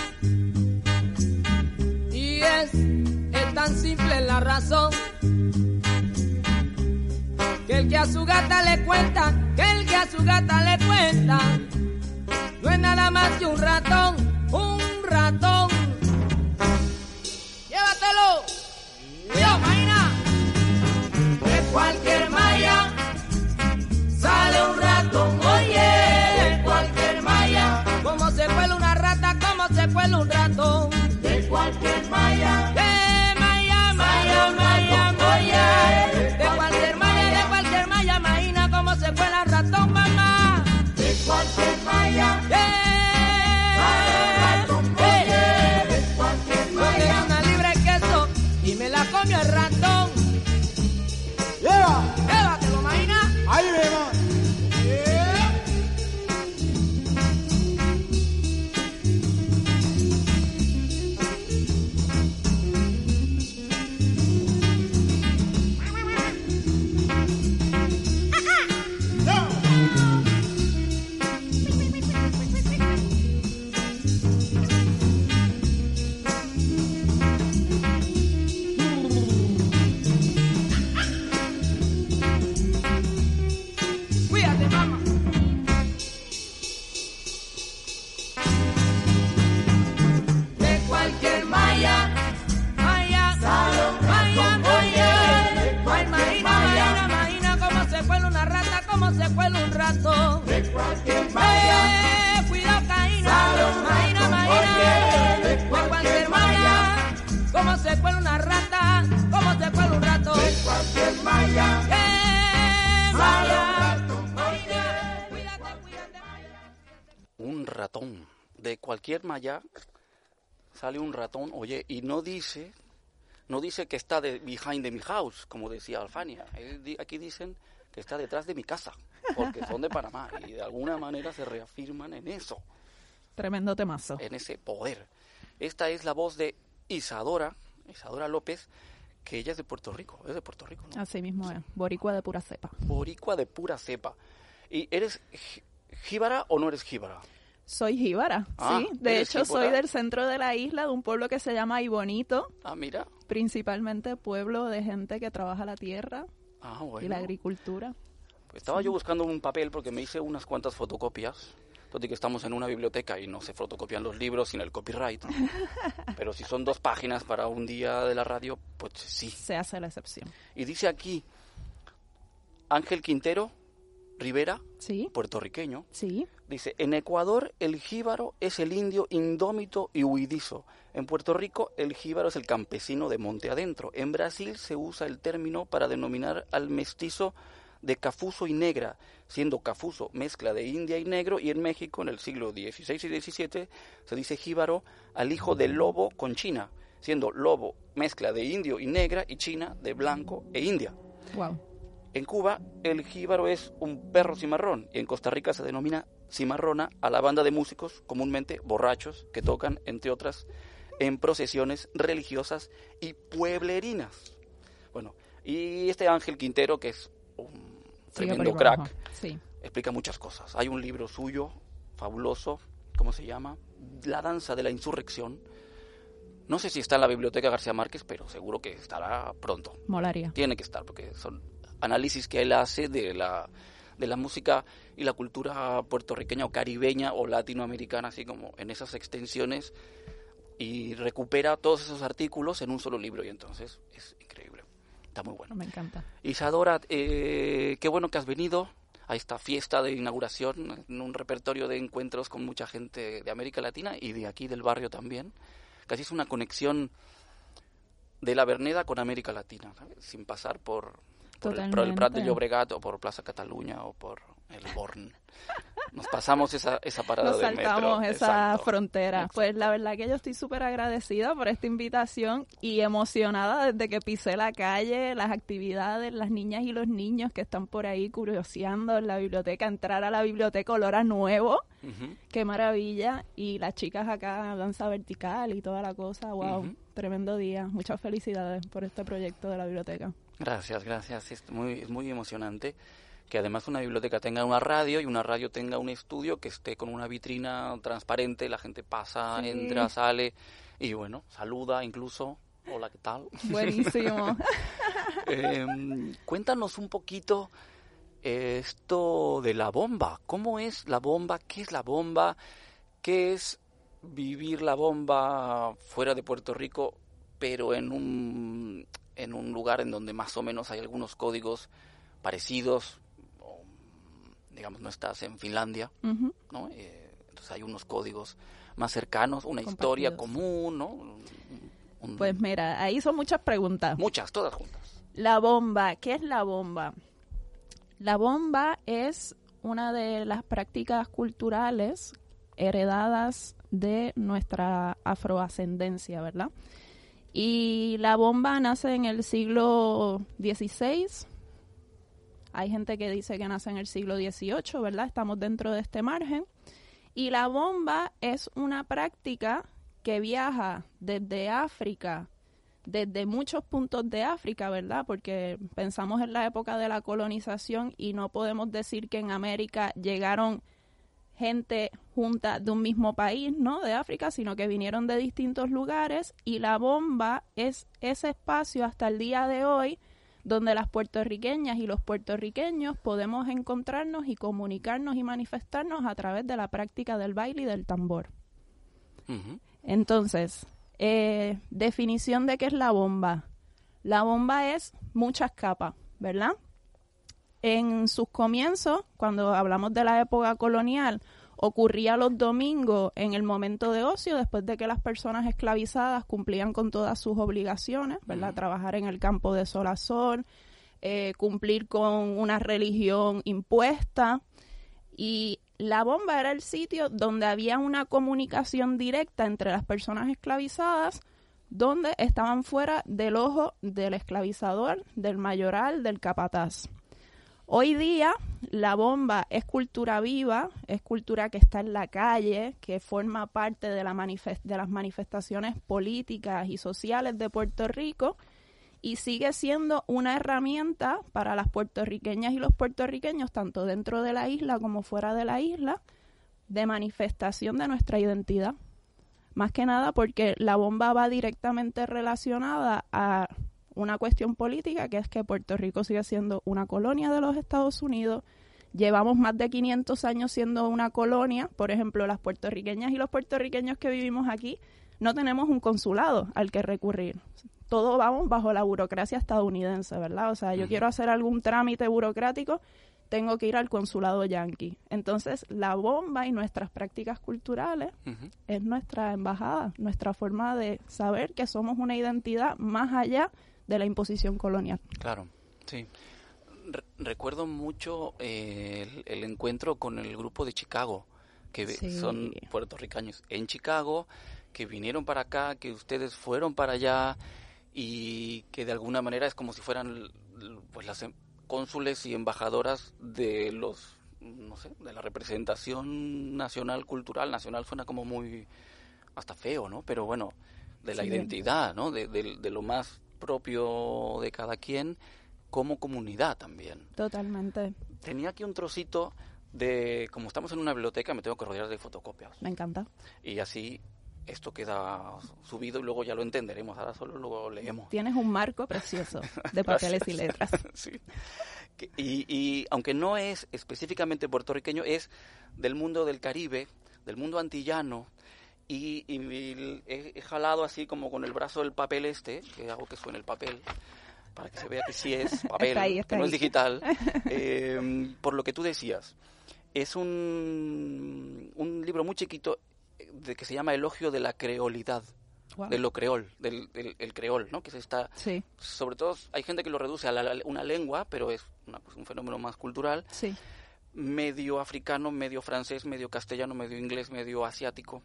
Y es tan simple la razón, que el que a su gata le cuenta, no es nada más que un ratón. Llévatelo. Cuidado, Maina. De cualquier malla sale un ratón. Oye, de cualquier malla. Como se cuela una rata, como se cuela un ratón. De cualquier malla. De malla. Oye, de cualquier malla, Maina, como se cuela el ratón, mamá. De cualquier malla. Y me la comió el ratón. Llévatelo, Maina. Ahí vemos. se cuela un rato. De cualquier malla, cuidado Caína, Maína, de cualquier malla, como se cuela una rata, como se cuela un rato. De cualquier malla, malla, Maína, cuídate. Un ratón. De cualquier malla sale un ratón, oye, y no dice que está behind de mi house, como decía Alfania. Aquí dicen que está detrás de mi casa, porque son de Panamá, y de alguna manera se reafirman en eso. Tremendo temazo. En ese poder. Esta es la voz de Isadora López, que ella es de Puerto Rico, ¿no? Así mismo es, boricua de pura cepa. Boricua de pura cepa. ¿Y eres jíbara o no eres jíbara? Soy jíbara, sí. De hecho, soy del centro de la isla, de un pueblo que se llama Aybonito. Ah, mira. Principalmente pueblo de gente que trabaja la tierra y la agricultura. Pues estaba yo buscando un papel porque me hice unas cuantas fotocopias. Entonces que estamos en una biblioteca y no se fotocopian los libros sin el copyright. Pero si son 2 páginas para un día de la radio, pues sí. Se hace la excepción. Y dice aquí, Ángel Quintero Rivera, ¿sí? Puertorriqueño. Sí. Dice, en Ecuador el jíbaro es el indio indómito y huidizo. En Puerto Rico el jíbaro es el campesino de monte adentro. En Brasil se usa el término para denominar al mestizo de cafuso y negra, siendo cafuso mezcla de india y negro, y en México en el siglo XVI y XVII se dice jíbaro al hijo de lobo con china, siendo lobo mezcla de indio y negra y china de blanco e india. Wow. En Cuba, el jíbaro es un perro cimarrón, y en Costa Rica se denomina cimarrona a la banda de músicos, comúnmente borrachos, que tocan, entre otras, en procesiones religiosas y pueblerinas. Bueno, y este Ángel Quintero, que es un tremendo crack, sí, explica muchas cosas. Hay un libro suyo, fabuloso, ¿cómo se llama? La danza de la insurrección. No sé si está en la Biblioteca García Márquez, pero seguro que estará pronto. Molaría. Tiene que estar, porque son análisis que él hace de la música y la cultura puertorriqueña o caribeña o latinoamericana, así como en esas extensiones, y recupera todos esos artículos en un solo libro, y entonces es increíble. Está muy bueno. Me encanta. Isadora, qué bueno que has venido a esta fiesta de inauguración, en un repertorio de encuentros con mucha gente de América Latina y de aquí del barrio también. Casi es una conexión de la Verneda con América Latina, ¿sabes? Sin pasar por el Prat de Llobregat o por Plaza Cataluña o por el Born. Nos pasamos esa parada de metro. Nos saltamos esa frontera. Exacto. Pues la verdad que yo estoy súper agradecida por esta invitación y emocionada desde que pisé la calle, las actividades, las niñas y los niños que están por ahí curioseando en la biblioteca, entrar a la biblioteca olor a nuevo. Uh-huh. Qué maravilla. Y las chicas acá, danza vertical y toda la cosa. Wow, uh-huh. Tremendo día. Muchas felicidades por este proyecto de la biblioteca. Gracias. Es muy emocionante que además una biblioteca tenga una radio y una radio tenga un estudio que esté con una vitrina transparente, la gente pasa, sí, entra, sale y bueno, saluda incluso. Hola, ¿qué tal? Buenísimo. Cuéntanos un poquito esto de la bomba. ¿Cómo es la bomba? ¿Qué es la bomba? ¿Qué es vivir la bomba fuera de Puerto Rico, pero en un lugar en donde más o menos hay algunos códigos parecidos? Digamos, no estás en Finlandia, uh-huh, ¿no? Entonces hay unos códigos más cercanos, una historia común, ¿no? Pues mira, ahí son muchas preguntas. Muchas, todas juntas. La bomba, ¿qué es la bomba? La bomba es una de las prácticas culturales heredadas de nuestra afroascendencia, ¿verdad? Y la bomba nace en el siglo XVI. Hay gente que dice que nace en el siglo XVIII, ¿verdad? Estamos dentro de este margen. Y la bomba es una práctica que viaja desde África, desde muchos puntos de África, ¿verdad? Porque pensamos en la época de la colonización y no podemos decir que en América llegaron gente junta de un mismo país, ¿no? De África, sino que vinieron de distintos lugares, y la bomba es ese espacio hasta el día de hoy donde las puertorriqueñas y los puertorriqueños podemos encontrarnos y comunicarnos y manifestarnos a través de la práctica del baile y del tambor. Uh-huh. Entonces, definición de qué es la bomba. La bomba es muchas capas, ¿verdad? en sus comienzos, cuando hablamos de la época colonial, ocurría los domingos en el momento de ocio, después de que las personas esclavizadas cumplían con todas sus obligaciones, ¿verdad? Trabajar en el campo de sol a sol, cumplir con una religión impuesta. Y la bomba era el sitio donde había una comunicación directa entre las personas esclavizadas, donde estaban fuera del ojo del esclavizador, del mayoral, del capataz. Hoy día la bomba es cultura viva, es cultura que está en la calle, que forma parte de las manifestaciones políticas y sociales de Puerto Rico y sigue siendo una herramienta para las puertorriqueñas y los puertorriqueños, tanto dentro de la isla como fuera de la isla, de manifestación de nuestra identidad. Más que nada porque la bomba va directamente relacionada a una cuestión política, que es que Puerto Rico sigue siendo una colonia de los Estados Unidos. Llevamos más de 500 años siendo una colonia. Por ejemplo, las puertorriqueñas y los puertorriqueños que vivimos aquí no tenemos un consulado al que recurrir. Todo vamos bajo la burocracia estadounidense, ¿verdad? O sea, yo quiero hacer algún trámite burocrático, tengo que ir al consulado yanqui. Entonces, la bomba y nuestras prácticas culturales es nuestra embajada, nuestra forma de saber que somos una identidad más allá de la imposición colonial. Claro, sí. Recuerdo mucho el encuentro con el grupo de Chicago, que son puertorriqueños en Chicago, que vinieron para acá, que ustedes fueron para allá y que de alguna manera es como si fueran pues las cónsules y embajadoras de los, no sé, de la representación nacional, cultural. Nacional suena como muy hasta feo, ¿no? Pero bueno, de la identidad, ¿no? De lo más propio de cada quien como comunidad también. Totalmente. Tenía aquí un trocito de, como estamos en una biblioteca, me tengo que rodear de fotocopias. Me encanta. Y así esto queda subido y luego ya lo entenderemos, ahora solo lo leemos. Tienes un marco precioso de papeles y letras. Sí. Y aunque no es específicamente puertorriqueño, es del mundo del Caribe, del mundo antillano, y he jalado así como con el brazo del papel que hago que suene el papel, para que se vea que sí es papel, está ahí. No es digital, por lo que tú decías. Es un libro muy chiquito que se llama Elogio de la creolidad, de lo creol, del creol, ¿no? Que se está, sobre todo hay gente que lo reduce a una lengua, pero es un fenómeno más cultural, medio africano, medio francés, medio castellano, medio inglés, medio asiático.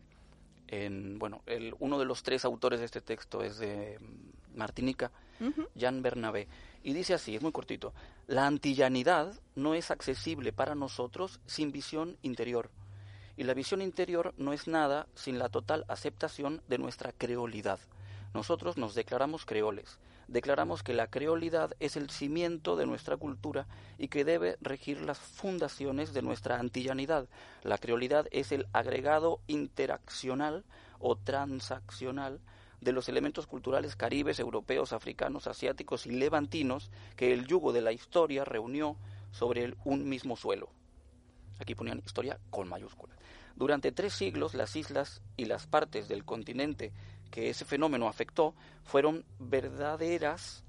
Uno de los 3 autores de este texto es de Martinica, Jean Bernabé, y dice así, es muy cortito: la antillanidad no es accesible para nosotros sin visión interior, y la visión interior no es nada sin la total aceptación de nuestra creolidad. Nosotros nos declaramos creoles, declaramos que la creolidad es el cimiento de nuestra cultura y que debe regir las fundaciones de nuestra antillanidad. La creolidad es el agregado interaccional o transaccional de los elementos culturales caribes, europeos, africanos, asiáticos y levantinos que el yugo de la historia reunió sobre un mismo suelo. Aquí ponían historia con mayúsculas. Durante 3 siglos, las islas y las partes del continente que ese fenómeno afectó fueron verdaderas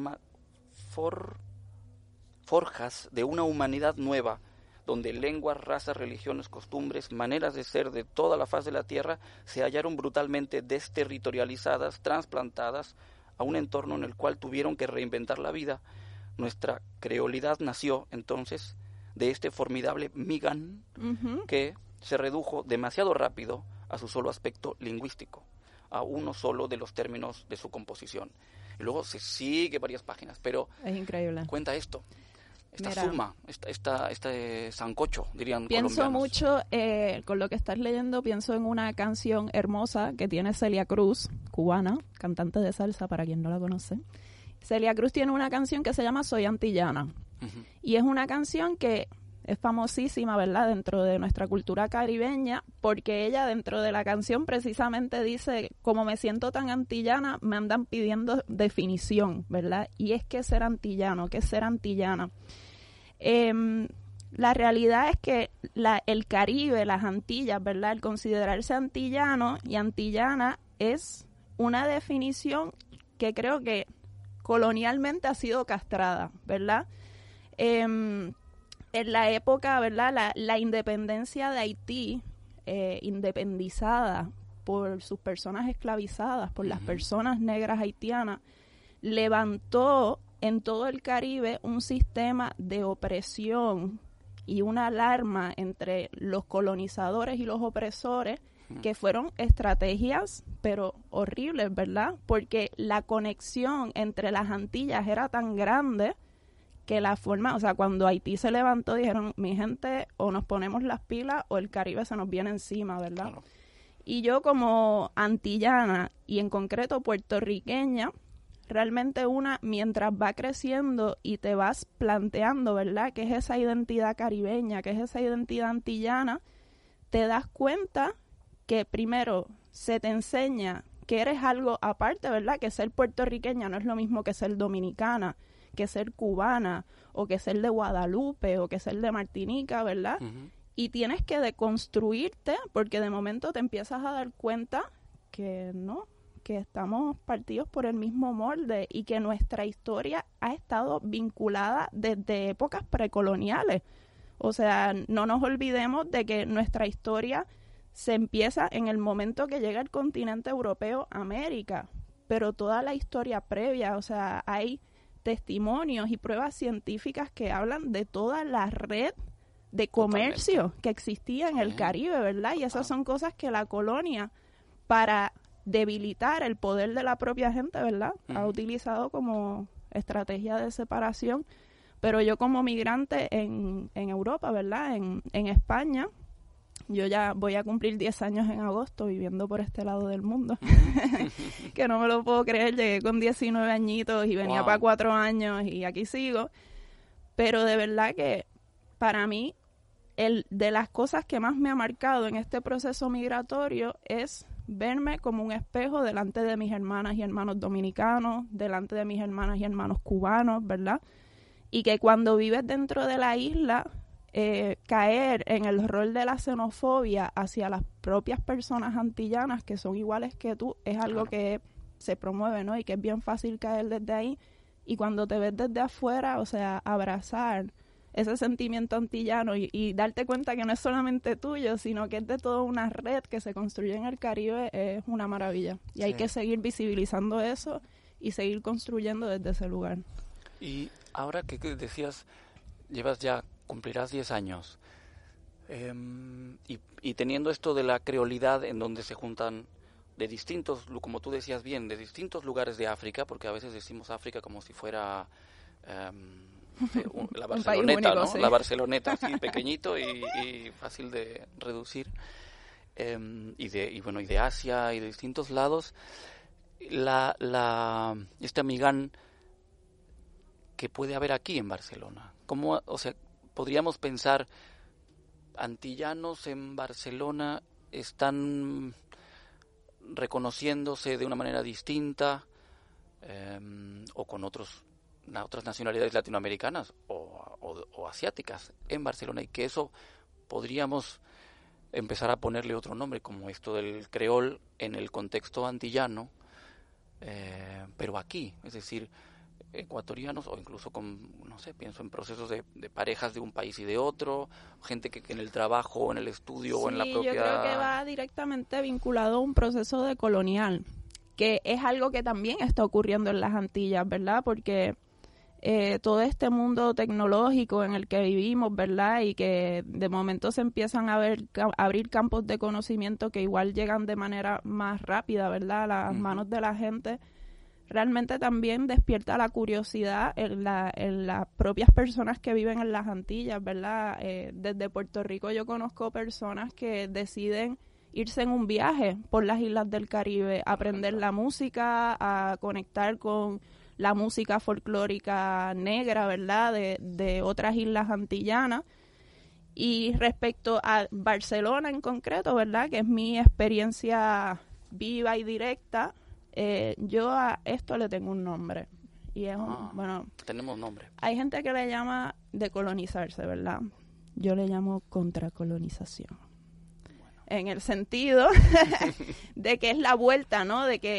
forjas de una humanidad nueva, donde lenguas, razas, religiones, costumbres, maneras de ser de toda la faz de la tierra se hallaron brutalmente desterritorializadas, trasplantadas a un entorno en el cual tuvieron que reinventar la vida. Nuestra creolidad nació, entonces, de este formidable migán que se redujo demasiado rápido a su solo aspecto lingüístico, a uno solo de los términos de su composición. Y luego se sigue varias páginas, pero es increíble. Cuenta esto, esta suma, este sancocho, dirían pienso colombianos. Mucho, con lo que estás leyendo, pienso en una canción hermosa que tiene Celia Cruz, cubana, cantante de salsa, para quien no la conoce. Celia Cruz tiene una canción que se llama Soy Antillana, y es una canción que es famosísima, ¿verdad?, dentro de nuestra cultura caribeña, porque ella dentro de la canción precisamente dice, como me siento tan antillana, me andan pidiendo definición, ¿verdad? Y es que ser antillano, ¿qué es ser antillana? La realidad es que el Caribe, las Antillas, ¿verdad?, el considerarse antillano y antillana es una definición que creo que colonialmente ha sido castrada, ¿verdad? en la época, ¿verdad? La independencia de Haití, independizada por sus personas esclavizadas, por las personas negras haitianas, levantó en todo el Caribe un sistema de opresión y una alarma entre los colonizadores y los opresores, que fueron estrategias, pero horribles, ¿verdad? Porque la conexión entre las Antillas era tan grande que la forma, o sea, cuando Haití se levantó, dijeron, mi gente, o nos ponemos las pilas o el Caribe se nos viene encima, ¿verdad? Claro. Y yo como antillana, y en concreto puertorriqueña, realmente mientras va creciendo y te vas planteando, ¿verdad?, qué es esa identidad caribeña, qué es esa identidad antillana, te das cuenta que primero se te enseña que eres algo aparte, ¿verdad?, que ser puertorriqueña no es lo mismo que ser dominicana, que ser cubana, o que ser de Guadalupe, o que ser de Martinica, ¿verdad? Y tienes que deconstruirte, porque de momento te empiezas a dar cuenta que no, que estamos partidos por el mismo molde y que nuestra historia ha estado vinculada desde épocas precoloniales. O sea, no nos olvidemos de que nuestra historia se empieza en el momento que llega el continente europeo a América, pero toda la historia previa, o sea, hay testimonios y pruebas científicas que hablan de toda la red de comercio que existía en el Caribe, ¿verdad? Y esas son cosas que la colonia, para debilitar el poder de la propia gente, ¿verdad?, ha utilizado como estrategia de separación. Pero yo como migrante en Europa, ¿verdad?, en España, yo ya voy a cumplir 10 años en agosto viviendo por este lado del mundo, que no me lo puedo creer, llegué con 19 añitos y venía para 4 años y aquí sigo. Pero de verdad que para mí, de las cosas que más me ha marcado en este proceso migratorio es verme como un espejo delante de mis hermanas y hermanos dominicanos, delante de mis hermanas y hermanos cubanos, ¿verdad? Y que cuando vives dentro de la isla, caer en el rol de la xenofobia hacia las propias personas antillanas que son iguales que tú, es algo que se promueve, ¿no? Y que es bien fácil caer desde ahí. Y cuando te ves desde afuera, o sea, abrazar ese sentimiento antillano y darte cuenta que no es solamente tuyo, sino que es de toda una red que se construye en el Caribe, es una maravilla. Y hay que seguir visibilizando eso y seguir construyendo desde ese lugar. Y ahora que decías, cumplirás 10 años, y teniendo esto de la creolidad en donde se juntan de distintos, como tú decías bien, de distintos lugares de África, porque a veces decimos África como si fuera la Barceloneta, único, ¿no? Sí. La Barceloneta, así pequeñito y fácil de reducir, y de Asia y de distintos lados. Este amigán que puede haber aquí en Barcelona, ¿cómo, o sea, podríamos pensar, antillanos en Barcelona están reconociéndose de una manera distinta, o con otras nacionalidades latinoamericanas o asiáticas en Barcelona, y que eso podríamos empezar a ponerle otro nombre, como esto del creol en el contexto antillano, pero aquí, es decir, ecuatorianos, o incluso pienso en procesos de parejas de un país y de otro, gente que en el trabajo o en el estudio o en la propia... yo creo que va directamente vinculado a un proceso decolonial, que es algo que también está ocurriendo en las Antillas, ¿verdad? Porque todo mundo tecnológico en el que vivimos, ¿verdad? Y que de momento se empiezan a abrir campos de conocimiento que igual llegan de manera más rápida, ¿verdad? A las manos de la gente. Realmente también despierta la curiosidad en las propias personas que viven en las Antillas, ¿verdad? Desde Puerto Rico yo conozco personas que deciden irse en un viaje por las islas del Caribe, aprender la música, a conectar con la música folclórica negra, ¿verdad? De otras islas antillanas. Y respecto a Barcelona en concreto, ¿verdad? Que es mi experiencia viva y directa, yo a esto le tengo un nombre. Y es tenemos nombre. Hay gente que le llama decolonizarse, ¿verdad? Yo le llamo contracolonización. En el sentido de que es la vuelta, ¿no? De que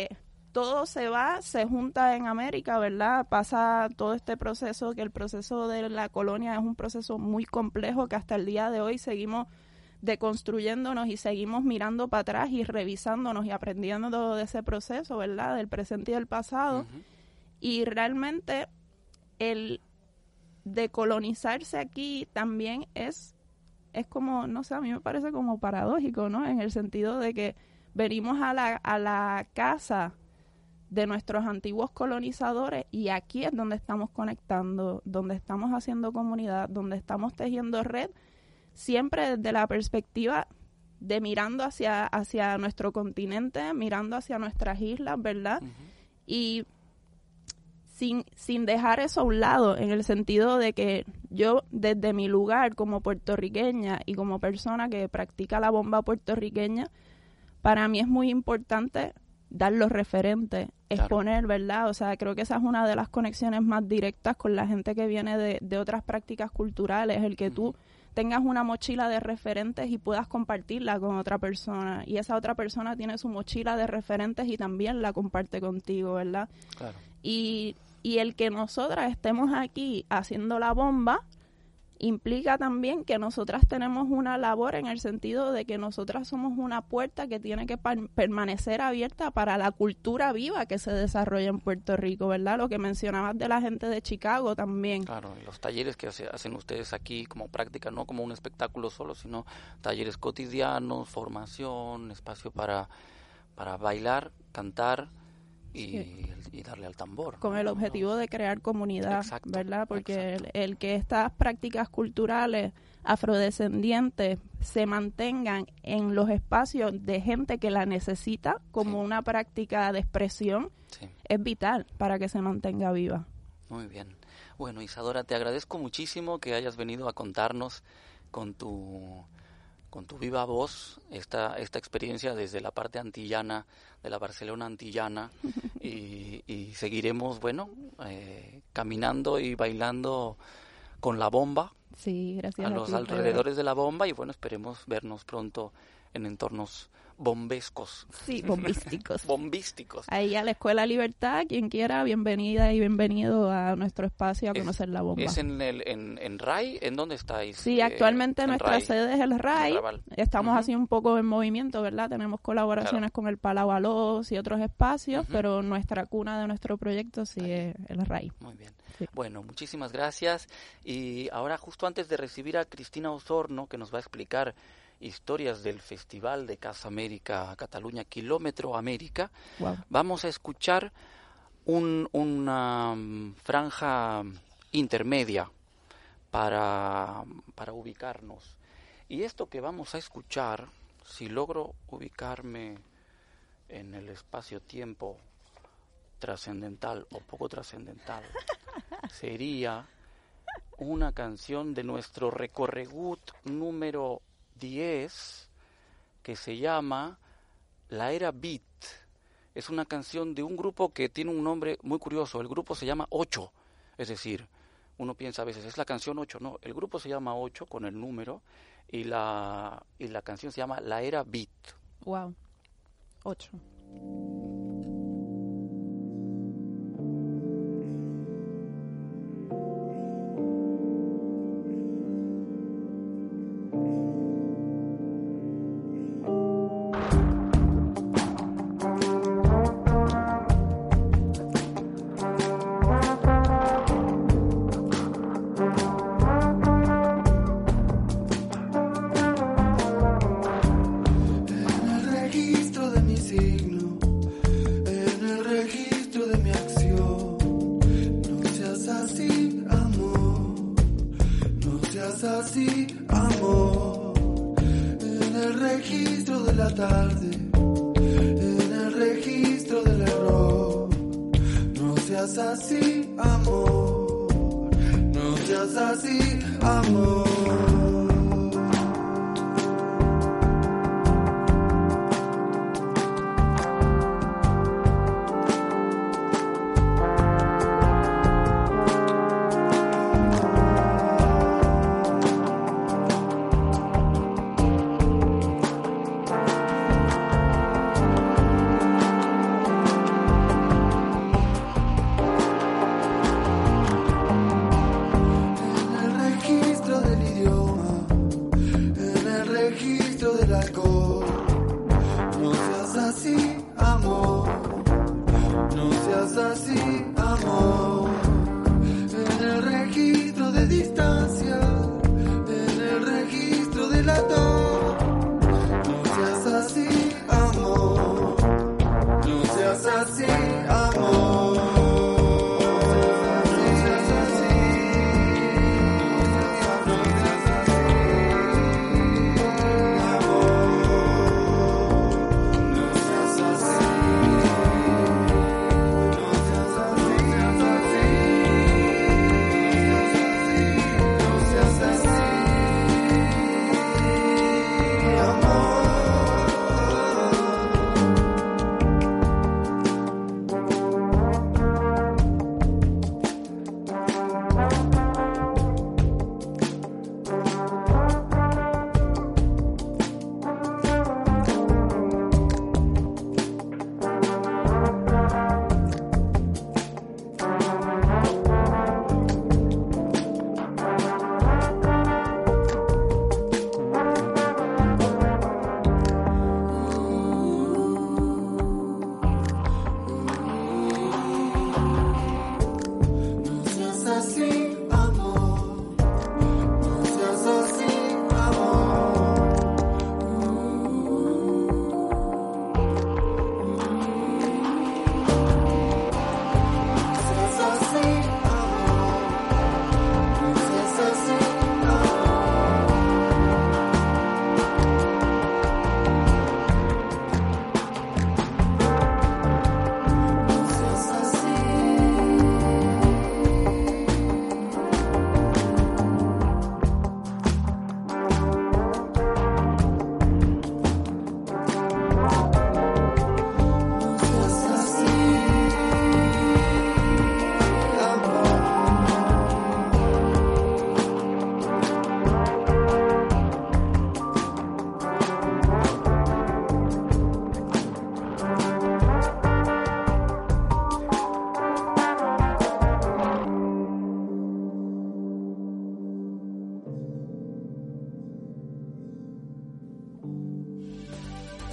todo se junta en América, ¿verdad? Pasa todo este proceso, que el proceso de la colonia es un proceso muy complejo que hasta el día de hoy seguimos deconstruyéndonos y seguimos mirando para atrás y revisándonos y aprendiendo de ese proceso, ¿verdad? Del presente y del pasado. Uh-huh. Y realmente el decolonizarse aquí también es como, no sé, a mí me parece como paradójico, ¿no? En el sentido de que venimos a la casa de nuestros antiguos colonizadores y aquí es donde estamos conectando, donde estamos haciendo comunidad, donde estamos tejiendo red, siempre desde la perspectiva de mirando hacia nuestro continente, mirando hacia nuestras islas, ¿verdad? Uh-huh. Y sin dejar eso a un lado, en el sentido de que yo desde mi lugar como puertorriqueña y como persona que practica la bomba puertorriqueña, para mí es muy importante dar los referentes, exponer, ¿verdad? O sea, creo que esa es una de las conexiones más directas con la gente que viene de otras prácticas culturales, el que tú tengas una mochila de referentes y puedas compartirla con otra persona, y esa otra persona tiene su mochila de referentes y también la comparte contigo, ¿verdad? Claro. Y el que nosotras estemos aquí haciendo la bomba implica también que nosotras tenemos una labor en el sentido de que nosotras somos una puerta que tiene que permanecer abierta para la cultura viva que se desarrolla en Puerto Rico, ¿verdad? Lo que mencionabas de la gente de Chicago también. Claro, y los talleres que hacen ustedes aquí como práctica, no como un espectáculo solo, sino talleres cotidianos, formación, espacio para bailar, cantar y darle al tambor. Con el objetivo de crear comunidad, exacto, ¿verdad? Porque el que estas prácticas culturales afrodescendientes se mantengan en los espacios de gente que la necesita como una práctica de expresión es vital para que se mantenga viva. Muy bien. Bueno, Isadora, te agradezco muchísimo que hayas venido a contarnos con tu viva voz esta experiencia desde la parte antillana, de la Barcelona antillana, y seguiremos, caminando y bailando con la bomba. Sí, gracias a los alrededores de la bomba, y bueno, esperemos vernos pronto en entornos bombescos. Sí, bombísticos. Bombísticos. Ahí a la Escuela Libertad, quien quiera, bienvenida y bienvenido a nuestro espacio a conocer la bomba. ¿Es en RAI? ¿En dónde estáis? Sí, actualmente nuestra sede es el RAI. Estamos así un poco en movimiento, ¿verdad? Tenemos colaboraciones con el Palau Alós y otros espacios, pero nuestra cuna de nuestro proyecto sí es el RAI. Muy bien. Sí. Bueno, muchísimas gracias. Y ahora, justo antes de recibir a Cristina Osorno, que nos va a explicar historias del Festival de Casa América Cataluña, Kilómetro América, vamos a escuchar una franja intermedia para ubicarnos. Y esto que vamos a escuchar, si logro ubicarme en el espacio-tiempo trascendental o poco trascendental, sería una canción de nuestro recorregut número 10, que se llama La Era Beat. Es una canción de un grupo que tiene un nombre muy curioso. El grupo se llama 8, es decir, uno piensa a veces, es la canción 8, no, el grupo se llama 8 con el número, y la canción se llama La Era Beat. Wow, 8.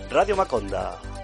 Radio Maconda.